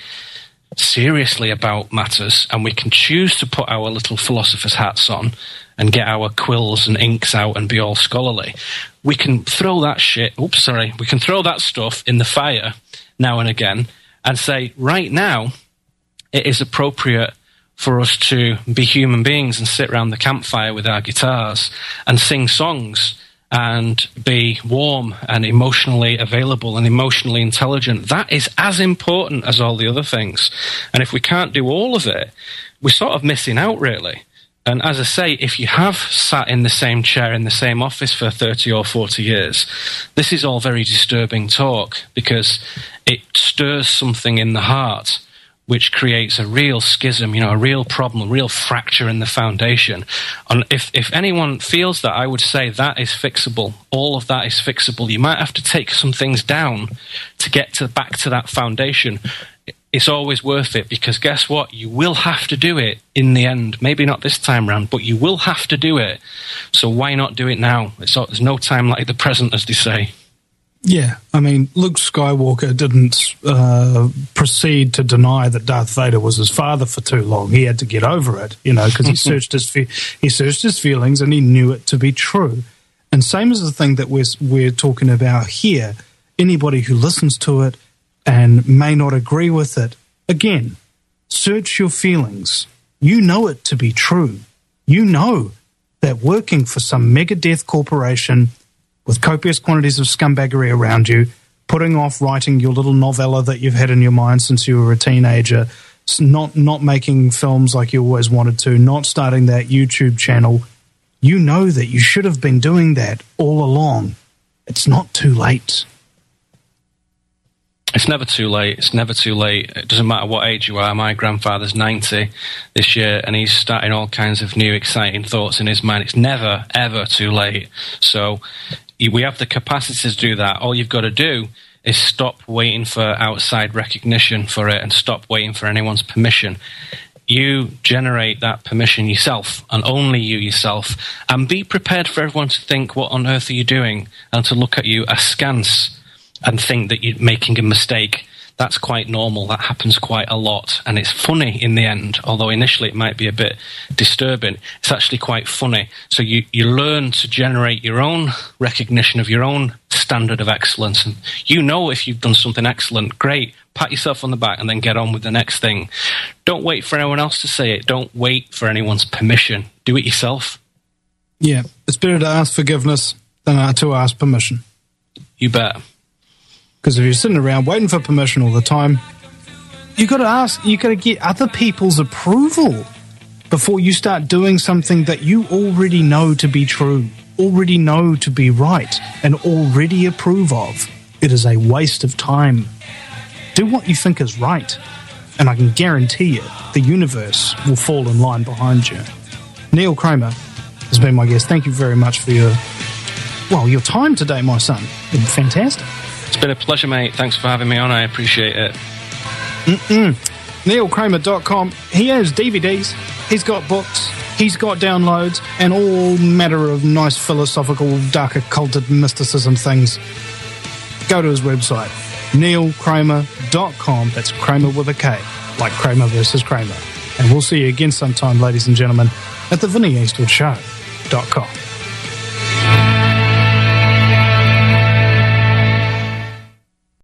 seriously about matters and we can choose to put our little philosopher's hats on and get our quills and inks out and be all scholarly, we can throw that shit, oops, sorry, we can throw that stuff in the fire now and again and say, right now, it is appropriate for us to be human beings and sit around the campfire with our guitars and sing songs and be warm and emotionally available and emotionally intelligent. That is as important as all the other things. And if we can't do all of it, we're sort of missing out, really. And as I say, if you have sat in the same chair in the same office for thirty or forty years, this is all very disturbing talk because it stirs something in the heart which creates a real schism, you know, a real problem, a real fracture in the foundation. And if, if anyone feels that, I would say that is fixable. All of that is fixable. You might have to take some things down to get to back to that foundation. It's always worth it because guess what? You will have to do it in the end. Maybe not this time round, but you will have to do it. So why not do it now? It's, there's no time like the present, as they say. Yeah, I mean, Luke Skywalker didn't uh, proceed to deny that Darth Vader was his father for too long. He had to get over it, you know, because he searched his fe- he searched his feelings and he knew it to be true. And same as the thing that we're we're talking about here. Anybody who listens to it and may not agree with it. Again, search your feelings. You know it to be true. You know that working for some mega death corporation with copious quantities of scumbaggery around you, putting off writing your little novella that you've had in your mind since you were a teenager, not not making films like you always wanted to, not starting that YouTube channel, you know that you should have been doing that all along. It's not too late. It's never too late. It's never too late. It doesn't matter what age you are. My grandfather's ninety this year, and he's starting all kinds of new, exciting thoughts in his mind. It's never, ever too late. So we have the capacity to do that. All you've got to do is stop waiting for outside recognition for it and stop waiting for anyone's permission. You generate that permission yourself, and only you yourself, and be prepared for everyone to think, what on earth are you doing? And to look at you askance and think that you're making a mistake. That's quite normal. That happens quite a lot. And it's funny in the end, although initially it might be a bit disturbing. It's actually quite funny. So you, you learn to generate your own recognition of your own standard of excellence. And you know if you've done something excellent, great. Pat yourself on the back and then get on with the next thing. Don't wait for anyone else to say it. Don't wait for anyone's permission. Do it yourself. Yeah, it's better to ask forgiveness than to ask permission. You bet. Because if you're sitting around waiting for permission all the time, you got to ask, you got to get other people's approval before you start doing something that you already know to be true, already know to be right, and already approve of. It is a waste of time. Do what you think is right, and I can guarantee you the universe will fall in line behind you. Neil Kramer has been my guest. Thank you very much for your, well, your time today, my son. It's been fantastic. It's been a pleasure, mate. Thanks for having me on. I appreciate it. Mm-mm. Neil Kramer dot com. He has D V Ds. He's got books. He's got downloads and all matter of nice philosophical, dark occulted mysticism things. Go to his website, Neil Kramer dot com. That's Kramer with a K, like Kramer versus Kramer. And we'll see you again sometime, ladies and gentlemen, at the Vinnie Eastwood Show dot com.